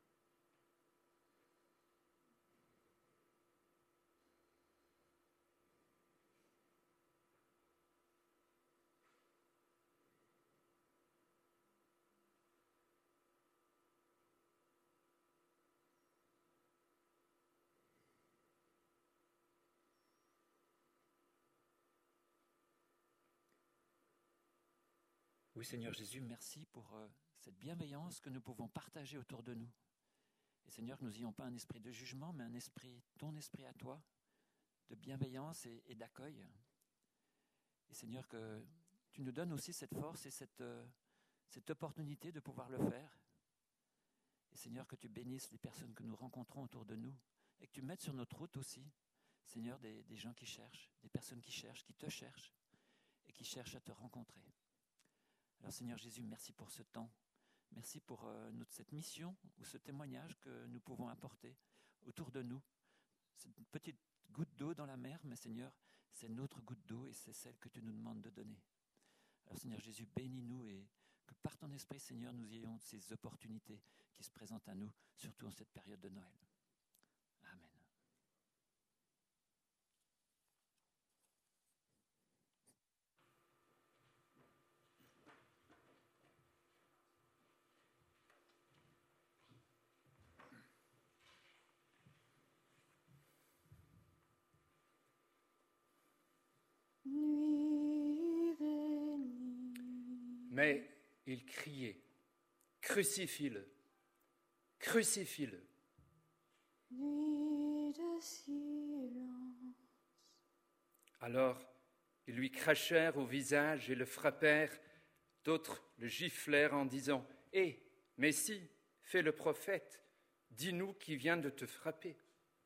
Oui, Seigneur Jésus, merci pour cette bienveillance que nous pouvons partager autour de nous. Et Seigneur, que nous n'ayons pas un esprit de jugement, mais ton esprit à toi, de bienveillance et d'accueil. Et Seigneur, que tu nous donnes aussi cette force et cette opportunité de pouvoir le faire. Et Seigneur, que tu bénisses les personnes que nous rencontrons autour de nous et que tu mettes sur notre route aussi, Seigneur, des gens qui cherchent, des personnes qui te cherchent et qui cherchent à te rencontrer. Alors Seigneur Jésus, merci pour ce temps. Merci pour cette mission ou ce témoignage que nous pouvons apporter autour de nous. C'est une petite goutte d'eau dans la mer, mais Seigneur, c'est notre goutte d'eau et c'est celle que tu nous demandes de donner. Alors Seigneur Jésus, bénis-nous et que par ton esprit, Seigneur, nous ayons ces opportunités qui se présentent à nous, surtout en cette période de Noël. Amen. Mais il criait, « Crucifie-le, crucifie-le !» Nuit de silence. Alors, ils lui crachèrent au visage et le frappèrent. D'autres le giflèrent en disant, « Hé, Messie, fais le prophète, dis-nous qui vient de te frapper. »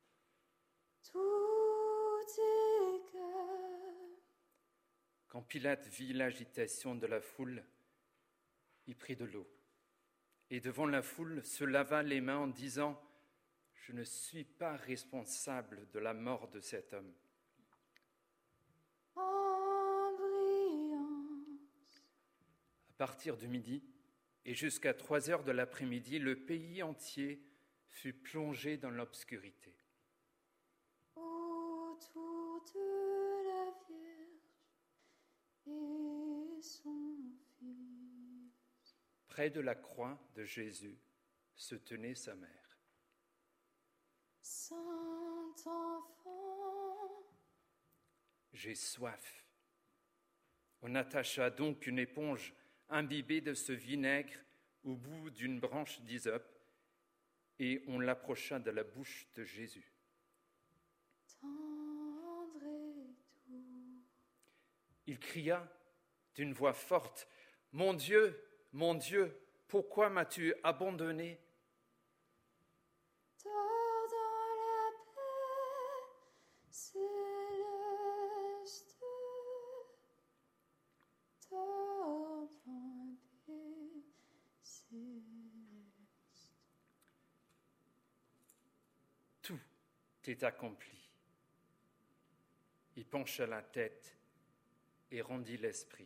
Tout est calme. Quand Pilate vit l'agitation de la foule, il prit de l'eau et devant la foule se lava les mains en disant « Je ne suis pas responsable de la mort de cet homme. » En brillance. À partir de midi et jusqu'à 3 heures de l'après-midi, le pays entier fut plongé dans l'obscurité. Autour de la Vierge et son Fils. Près de la croix de Jésus se tenait sa mère. Saint enfant. J'ai soif. On attacha donc une éponge imbibée de ce vinaigre au bout d'une branche d'hysope et on l'approcha de la bouche de Jésus. Tendre et doux. Il cria d'une voix forte, « Mon Dieu, pourquoi m'as-tu abandonné ?» Dors dans la paix céleste. Dors t'est accompli. Il pencha la tête et rendit l'esprit.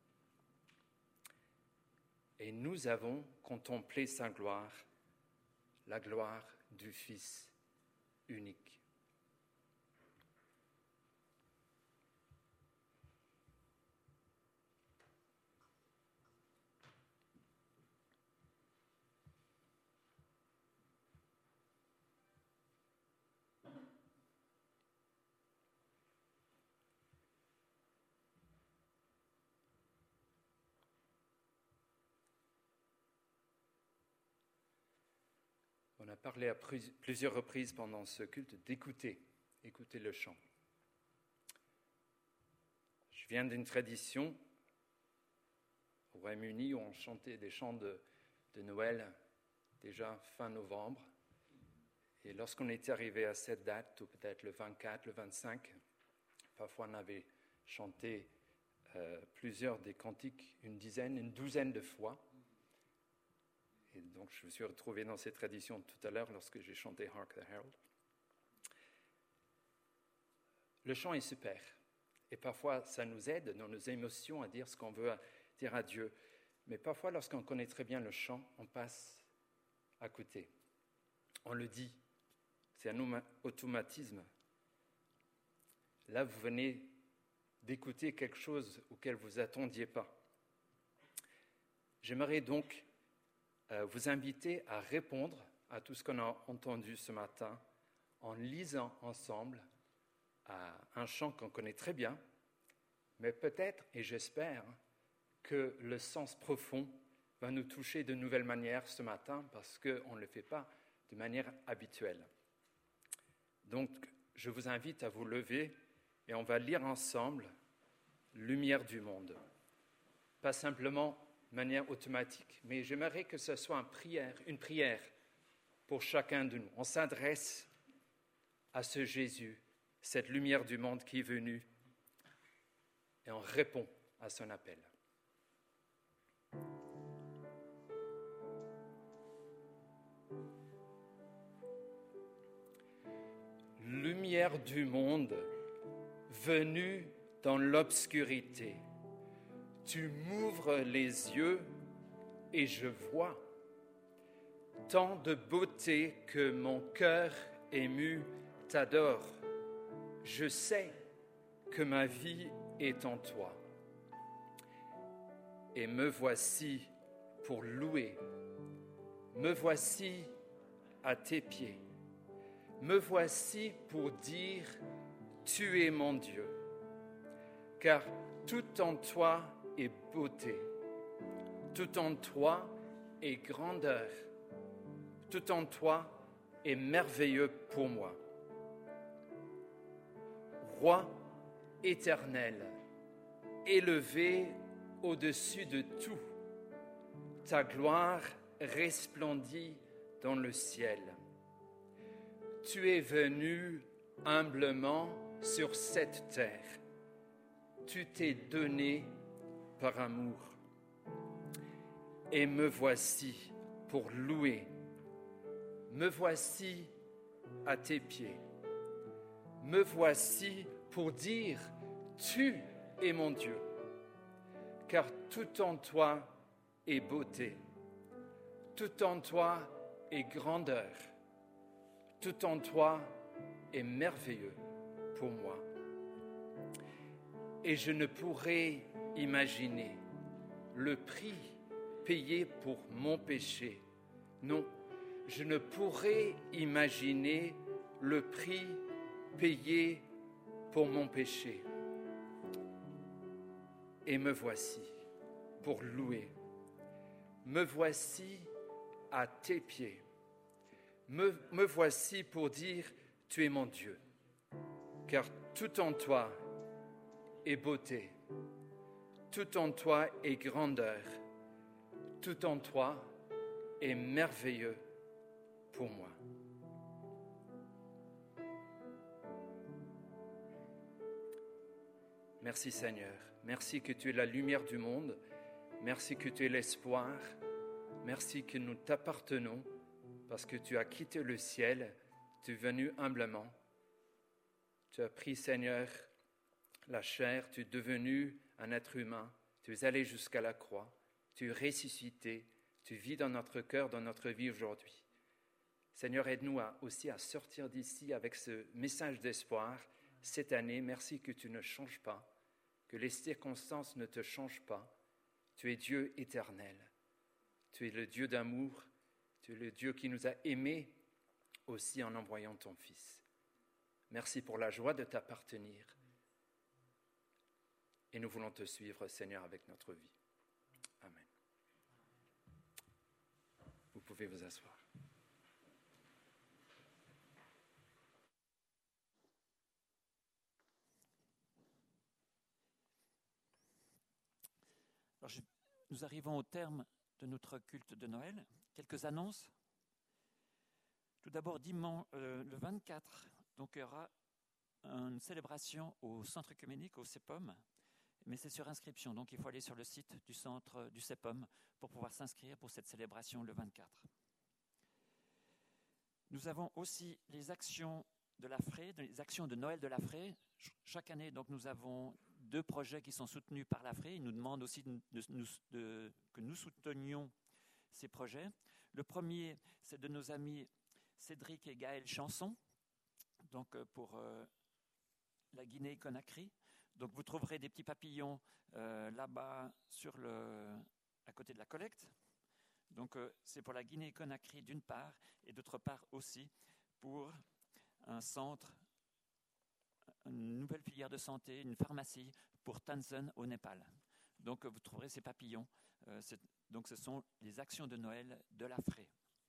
Et nous avons contemplé sa gloire, la gloire du Fils unique. On a parlé à plusieurs reprises pendant ce culte d'écouter le chant. Je viens d'une tradition au Royaume-Uni où on chantait des chants de Noël déjà fin novembre. Et lorsqu'on était arrivé à cette date, ou peut-être le 24, le 25, parfois on avait chanté plusieurs des cantiques, une douzaine de fois. Et donc, je me suis retrouvé dans cette tradition tout à l'heure lorsque j'ai chanté Hark the Herald. Le chant est super. Et parfois, ça nous aide dans nos émotions à dire ce qu'on veut dire à Dieu. Mais parfois, lorsqu'on connaît très bien le chant, on passe à côté. On le dit. C'est un automatisme. Là, vous venez d'écouter quelque chose auquel vous attendiez pas. J'aimerais donc vous inviter à répondre à tout ce qu'on a entendu ce matin en lisant ensemble un chant qu'on connaît très bien, mais peut-être, et j'espère, que le sens profond va nous toucher de nouvelles manières ce matin parce qu'on ne le fait pas de manière habituelle. Donc, je vous invite à vous lever et on va lire ensemble « Lumière du monde ». Pas simplement de manière automatique, mais j'aimerais que ce soit une prière pour chacun de nous. On s'adresse à ce Jésus, cette lumière du monde qui est venue, et on répond à son appel. Lumière du monde, venue dans l'obscurité, tu m'ouvres les yeux et je vois tant de beauté que mon cœur ému t'adore. Je sais que ma vie est en toi. Et me voici pour louer. Me voici à tes pieds. Me voici pour dire « Tu es mon Dieu ». Car tout en toi est beauté, tout en toi est grandeur, tout en toi est merveilleux pour moi. Roi éternel, élevé au-dessus de tout, ta gloire resplendit dans le ciel. Tu es venu humblement sur cette terre. Tu t'es donné par amour. Et me voici pour louer. Me voici à tes pieds. Me voici pour dire « Tu es mon Dieu ». Car tout en toi est beauté. Tout en toi est grandeur. Tout en toi est merveilleux pour moi. Et je ne pourrais imaginer le prix payé pour mon péché. Non, je ne pourrais imaginer le prix payé pour mon péché. Et me voici pour louer. Me voici à tes pieds. Me voici pour dire « Tu es mon Dieu ». Car tout en toi est beauté, tout en toi est grandeur, tout en toi est merveilleux pour moi. Merci Seigneur, merci que tu es la lumière du monde, merci que tu es l'espoir, merci que nous t'appartenons parce que tu as quitté le ciel, tu es venu humblement Tu as pris, Seigneur, la chair, tu es devenu un être humain, tu es allé jusqu'à la croix, tu es ressuscité, tu vis dans notre cœur, dans notre vie aujourd'hui. Seigneur, aide-nous aussi à sortir d'ici avec ce message d'espoir cette année. Merci que tu ne changes pas, que les circonstances ne te changent pas. Tu es Dieu éternel. Tu es le Dieu d'amour. Tu es le Dieu qui nous a aimés aussi en envoyant ton Fils. Merci pour la joie de t'appartenir. Et nous voulons te suivre, Seigneur, avec notre vie. Amen. Vous pouvez vous asseoir. Alors, nous arrivons au terme de notre culte de Noël. Quelques annonces. Tout d'abord, dimanche, le 24, donc, il y aura une célébration au centre œcuménique, au CEPOM, mais c'est sur inscription, donc il faut aller sur le site du centre du CEPOM pour pouvoir s'inscrire pour cette célébration le 24. Nous avons aussi les actions de l'AFRE, les actions de Noël de l'AFRE. Chaque année, donc, nous avons 2 projets qui sont soutenus par l'AFRE. Ils nous demandent aussi que nous soutenions ces projets. Le premier, c'est de nos amis Cédric et Gaël Chanson, donc pour la Guinée-Conakry. Donc vous trouverez des petits papillons là-bas à côté de la collecte. Donc c'est pour la Guinée-Conakry d'une part, et d'autre part aussi pour un centre, une nouvelle filière de santé, une pharmacie pour Tanzan au Népal. Donc vous trouverez ces papillons. Donc ce sont les actions de Noël de l'AFRE.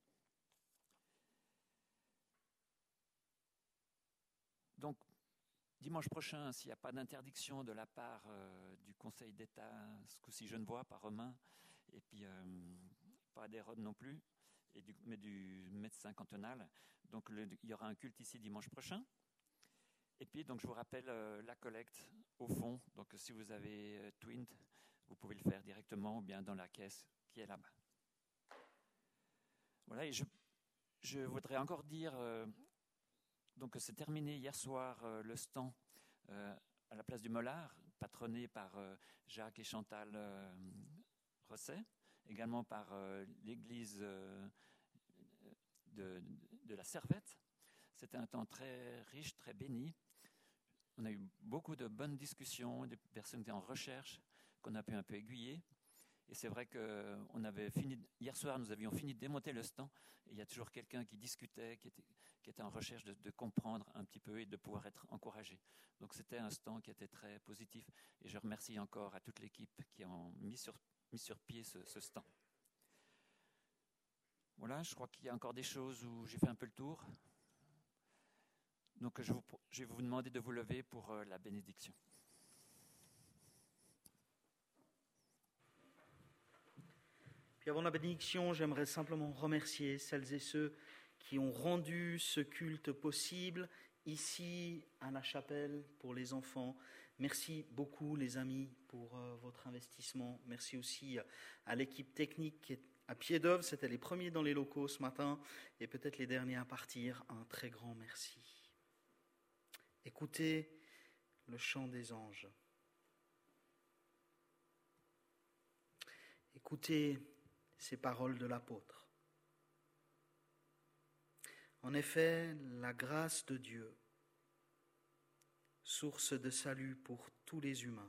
Donc dimanche prochain, s'il n'y a pas d'interdiction de la part du Conseil d'État, ce coup-ci Genevois, pas Romain, et puis pas d'Hérode non plus, mais du médecin cantonal. Donc il y aura un culte ici dimanche prochain. Et puis donc je vous rappelle la collecte au fond. Donc si vous avez Twint, vous pouvez le faire directement ou bien dans la caisse qui est là-bas. Voilà, et je voudrais encore dire, donc c'est terminé hier soir le stand à la place du Mollard, patronné par Jacques et Chantal Rosset, également par l'église de la Servette. C'était un temps très riche, très béni. On a eu beaucoup de bonnes discussions, des personnes qui étaient en recherche, qu'on a pu un peu aiguiller. Et c'est vrai qu'on avait fini, hier soir, nous avions fini de démonter le stand. Et il y a toujours quelqu'un qui discutait, qui était en recherche de comprendre un petit peu et de pouvoir être encouragé. Donc c'était un stand qui était très positif. Et je remercie encore à toute l'équipe qui a mis sur pied ce stand. Voilà, je crois qu'il y a encore des choses où j'ai fait un peu le tour. Donc je vais vous demander de vous lever pour la bénédiction. Puis avant la bénédiction, j'aimerais simplement remercier celles et ceux qui ont rendu ce culte possible ici à la chapelle pour les enfants. Merci beaucoup les amis pour votre investissement. Merci aussi à l'équipe technique qui est à pied d'œuvre. C'était les premiers dans les locaux ce matin et peut-être les derniers à partir. Un très grand merci. Écoutez le chant des anges. Écoutez ces paroles de l'apôtre. En effet, la grâce de Dieu, source de salut pour tous les humains,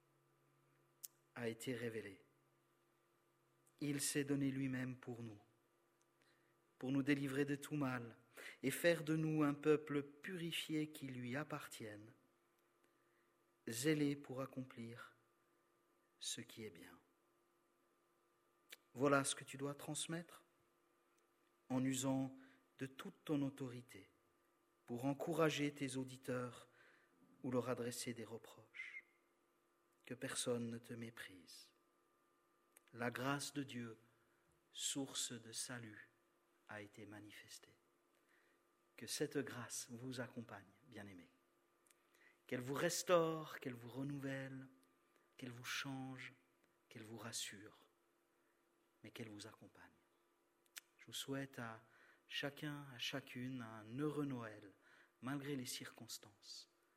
a été révélée. Il s'est donné lui-même pour nous délivrer de tout mal et faire de nous un peuple purifié qui lui appartienne, zélé pour accomplir ce qui est bien. Voilà ce que tu dois transmettre en usant de toute ton autorité pour encourager tes auditeurs ou leur adresser des reproches. Que personne ne te méprise. La grâce de Dieu, source de salut, a été manifestée. Que cette grâce vous accompagne, bien-aimés. Qu'elle vous restaure, qu'elle vous renouvelle, qu'elle vous change, qu'elle vous rassure, mais qu'elle vous accompagne. Je vous souhaite à chacun, à chacune, un heureux Noël, malgré les circonstances.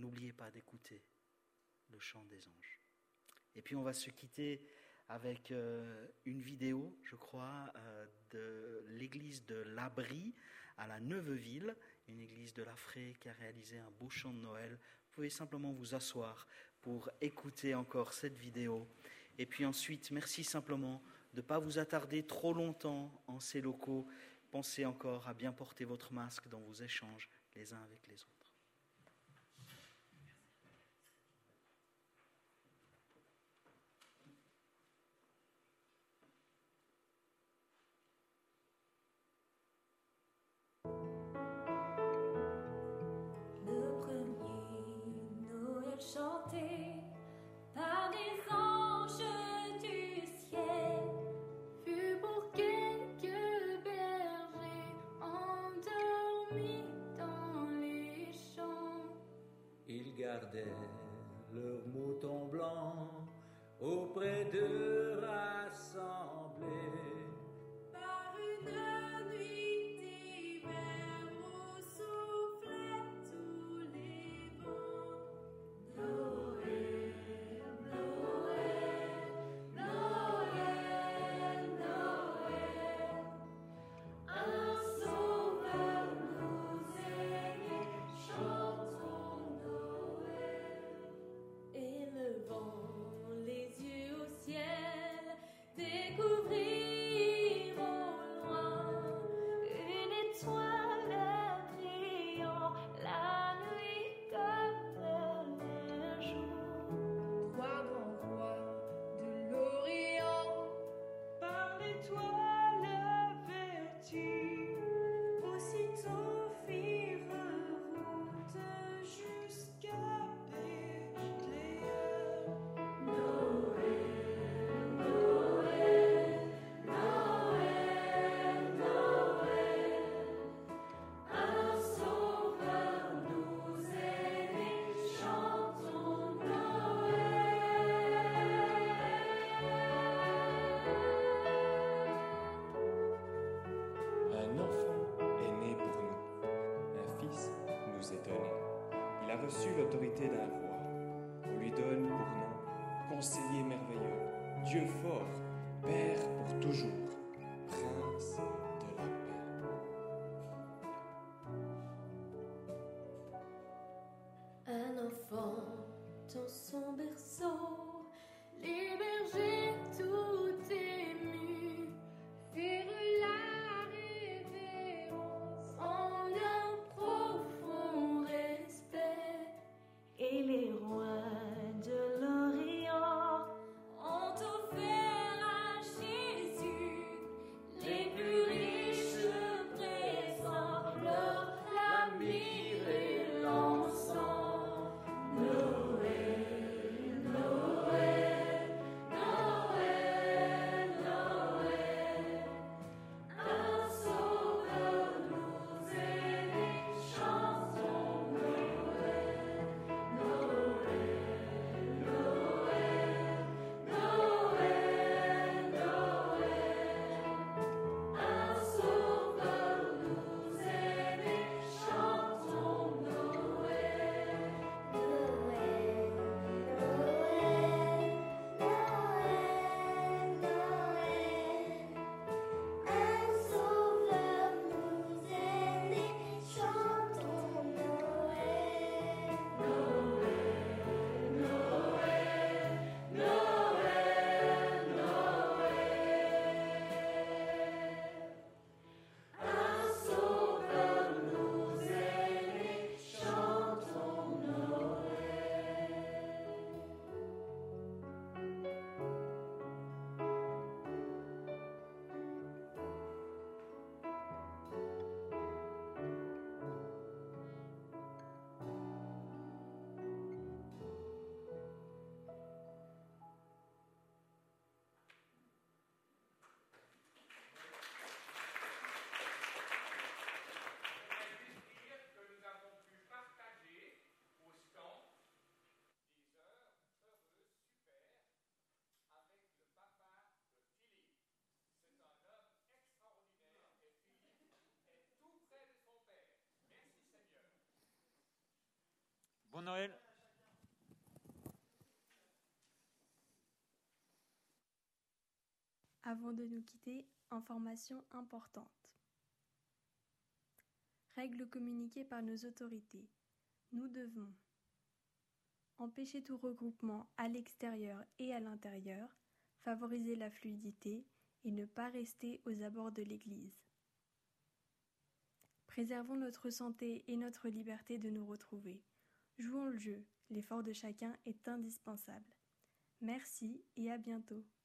n'oubliez pas d'écouter le chant des anges. Et puis on va se quitter avec une vidéo, je crois, de l'église de l'Abri à la Neuveville, une église de l'Afrique qui a réalisé un beau chant de Noël. Vous pouvez simplement vous asseoir pour écouter encore cette vidéo. Et puis ensuite, merci simplement de ne pas vous attarder trop longtemps en ces locaux. Pensez encore à bien porter votre masque dans vos échanges les uns avec les autres. Le premier Noël chanté par des anges du ciel fut pour quelques bergers endormis dans les champs. Ils gardaient leurs moutons blancs auprès d'eux rassemblés. Par une nuit d'hiver où soufflaient tous les vents. Noël, Noël, Noël, Noël. Un sauveur nous est né, chantons Noël. Élevant les yeux au ciel, découvrir au loin une étoile brillant la nuit comme le jour. Trois grands rois de l'Orient par l'étoile vêtus aussitôt firent route jusqu'à Bethléem. Noël, Noël, Noël, Noël. Un sauveur nous est né, chantons Un enfant est né pour nous, un fils nous est donné. Il a reçu l'autorité d'un roi. On lui donne pour nom conseiller merveilleux, Dieu fort, Père pour toujours, Prince de la paix. Un enfant dans son berceau, les bergers tout émus firent la révérence en un profond respect. Et les rois de l'Orient ont offert à Jésus Bon Noël. Avant de nous quitter, information importante. Règles communiquées par nos autorités. Nous devons empêcher tout regroupement à l'extérieur et à l'intérieur, favoriser la fluidité et ne pas rester aux abords de l'église. Préservons notre santé et notre liberté de nous retrouver. Jouons le jeu, l'effort de chacun est indispensable. Merci et à bientôt.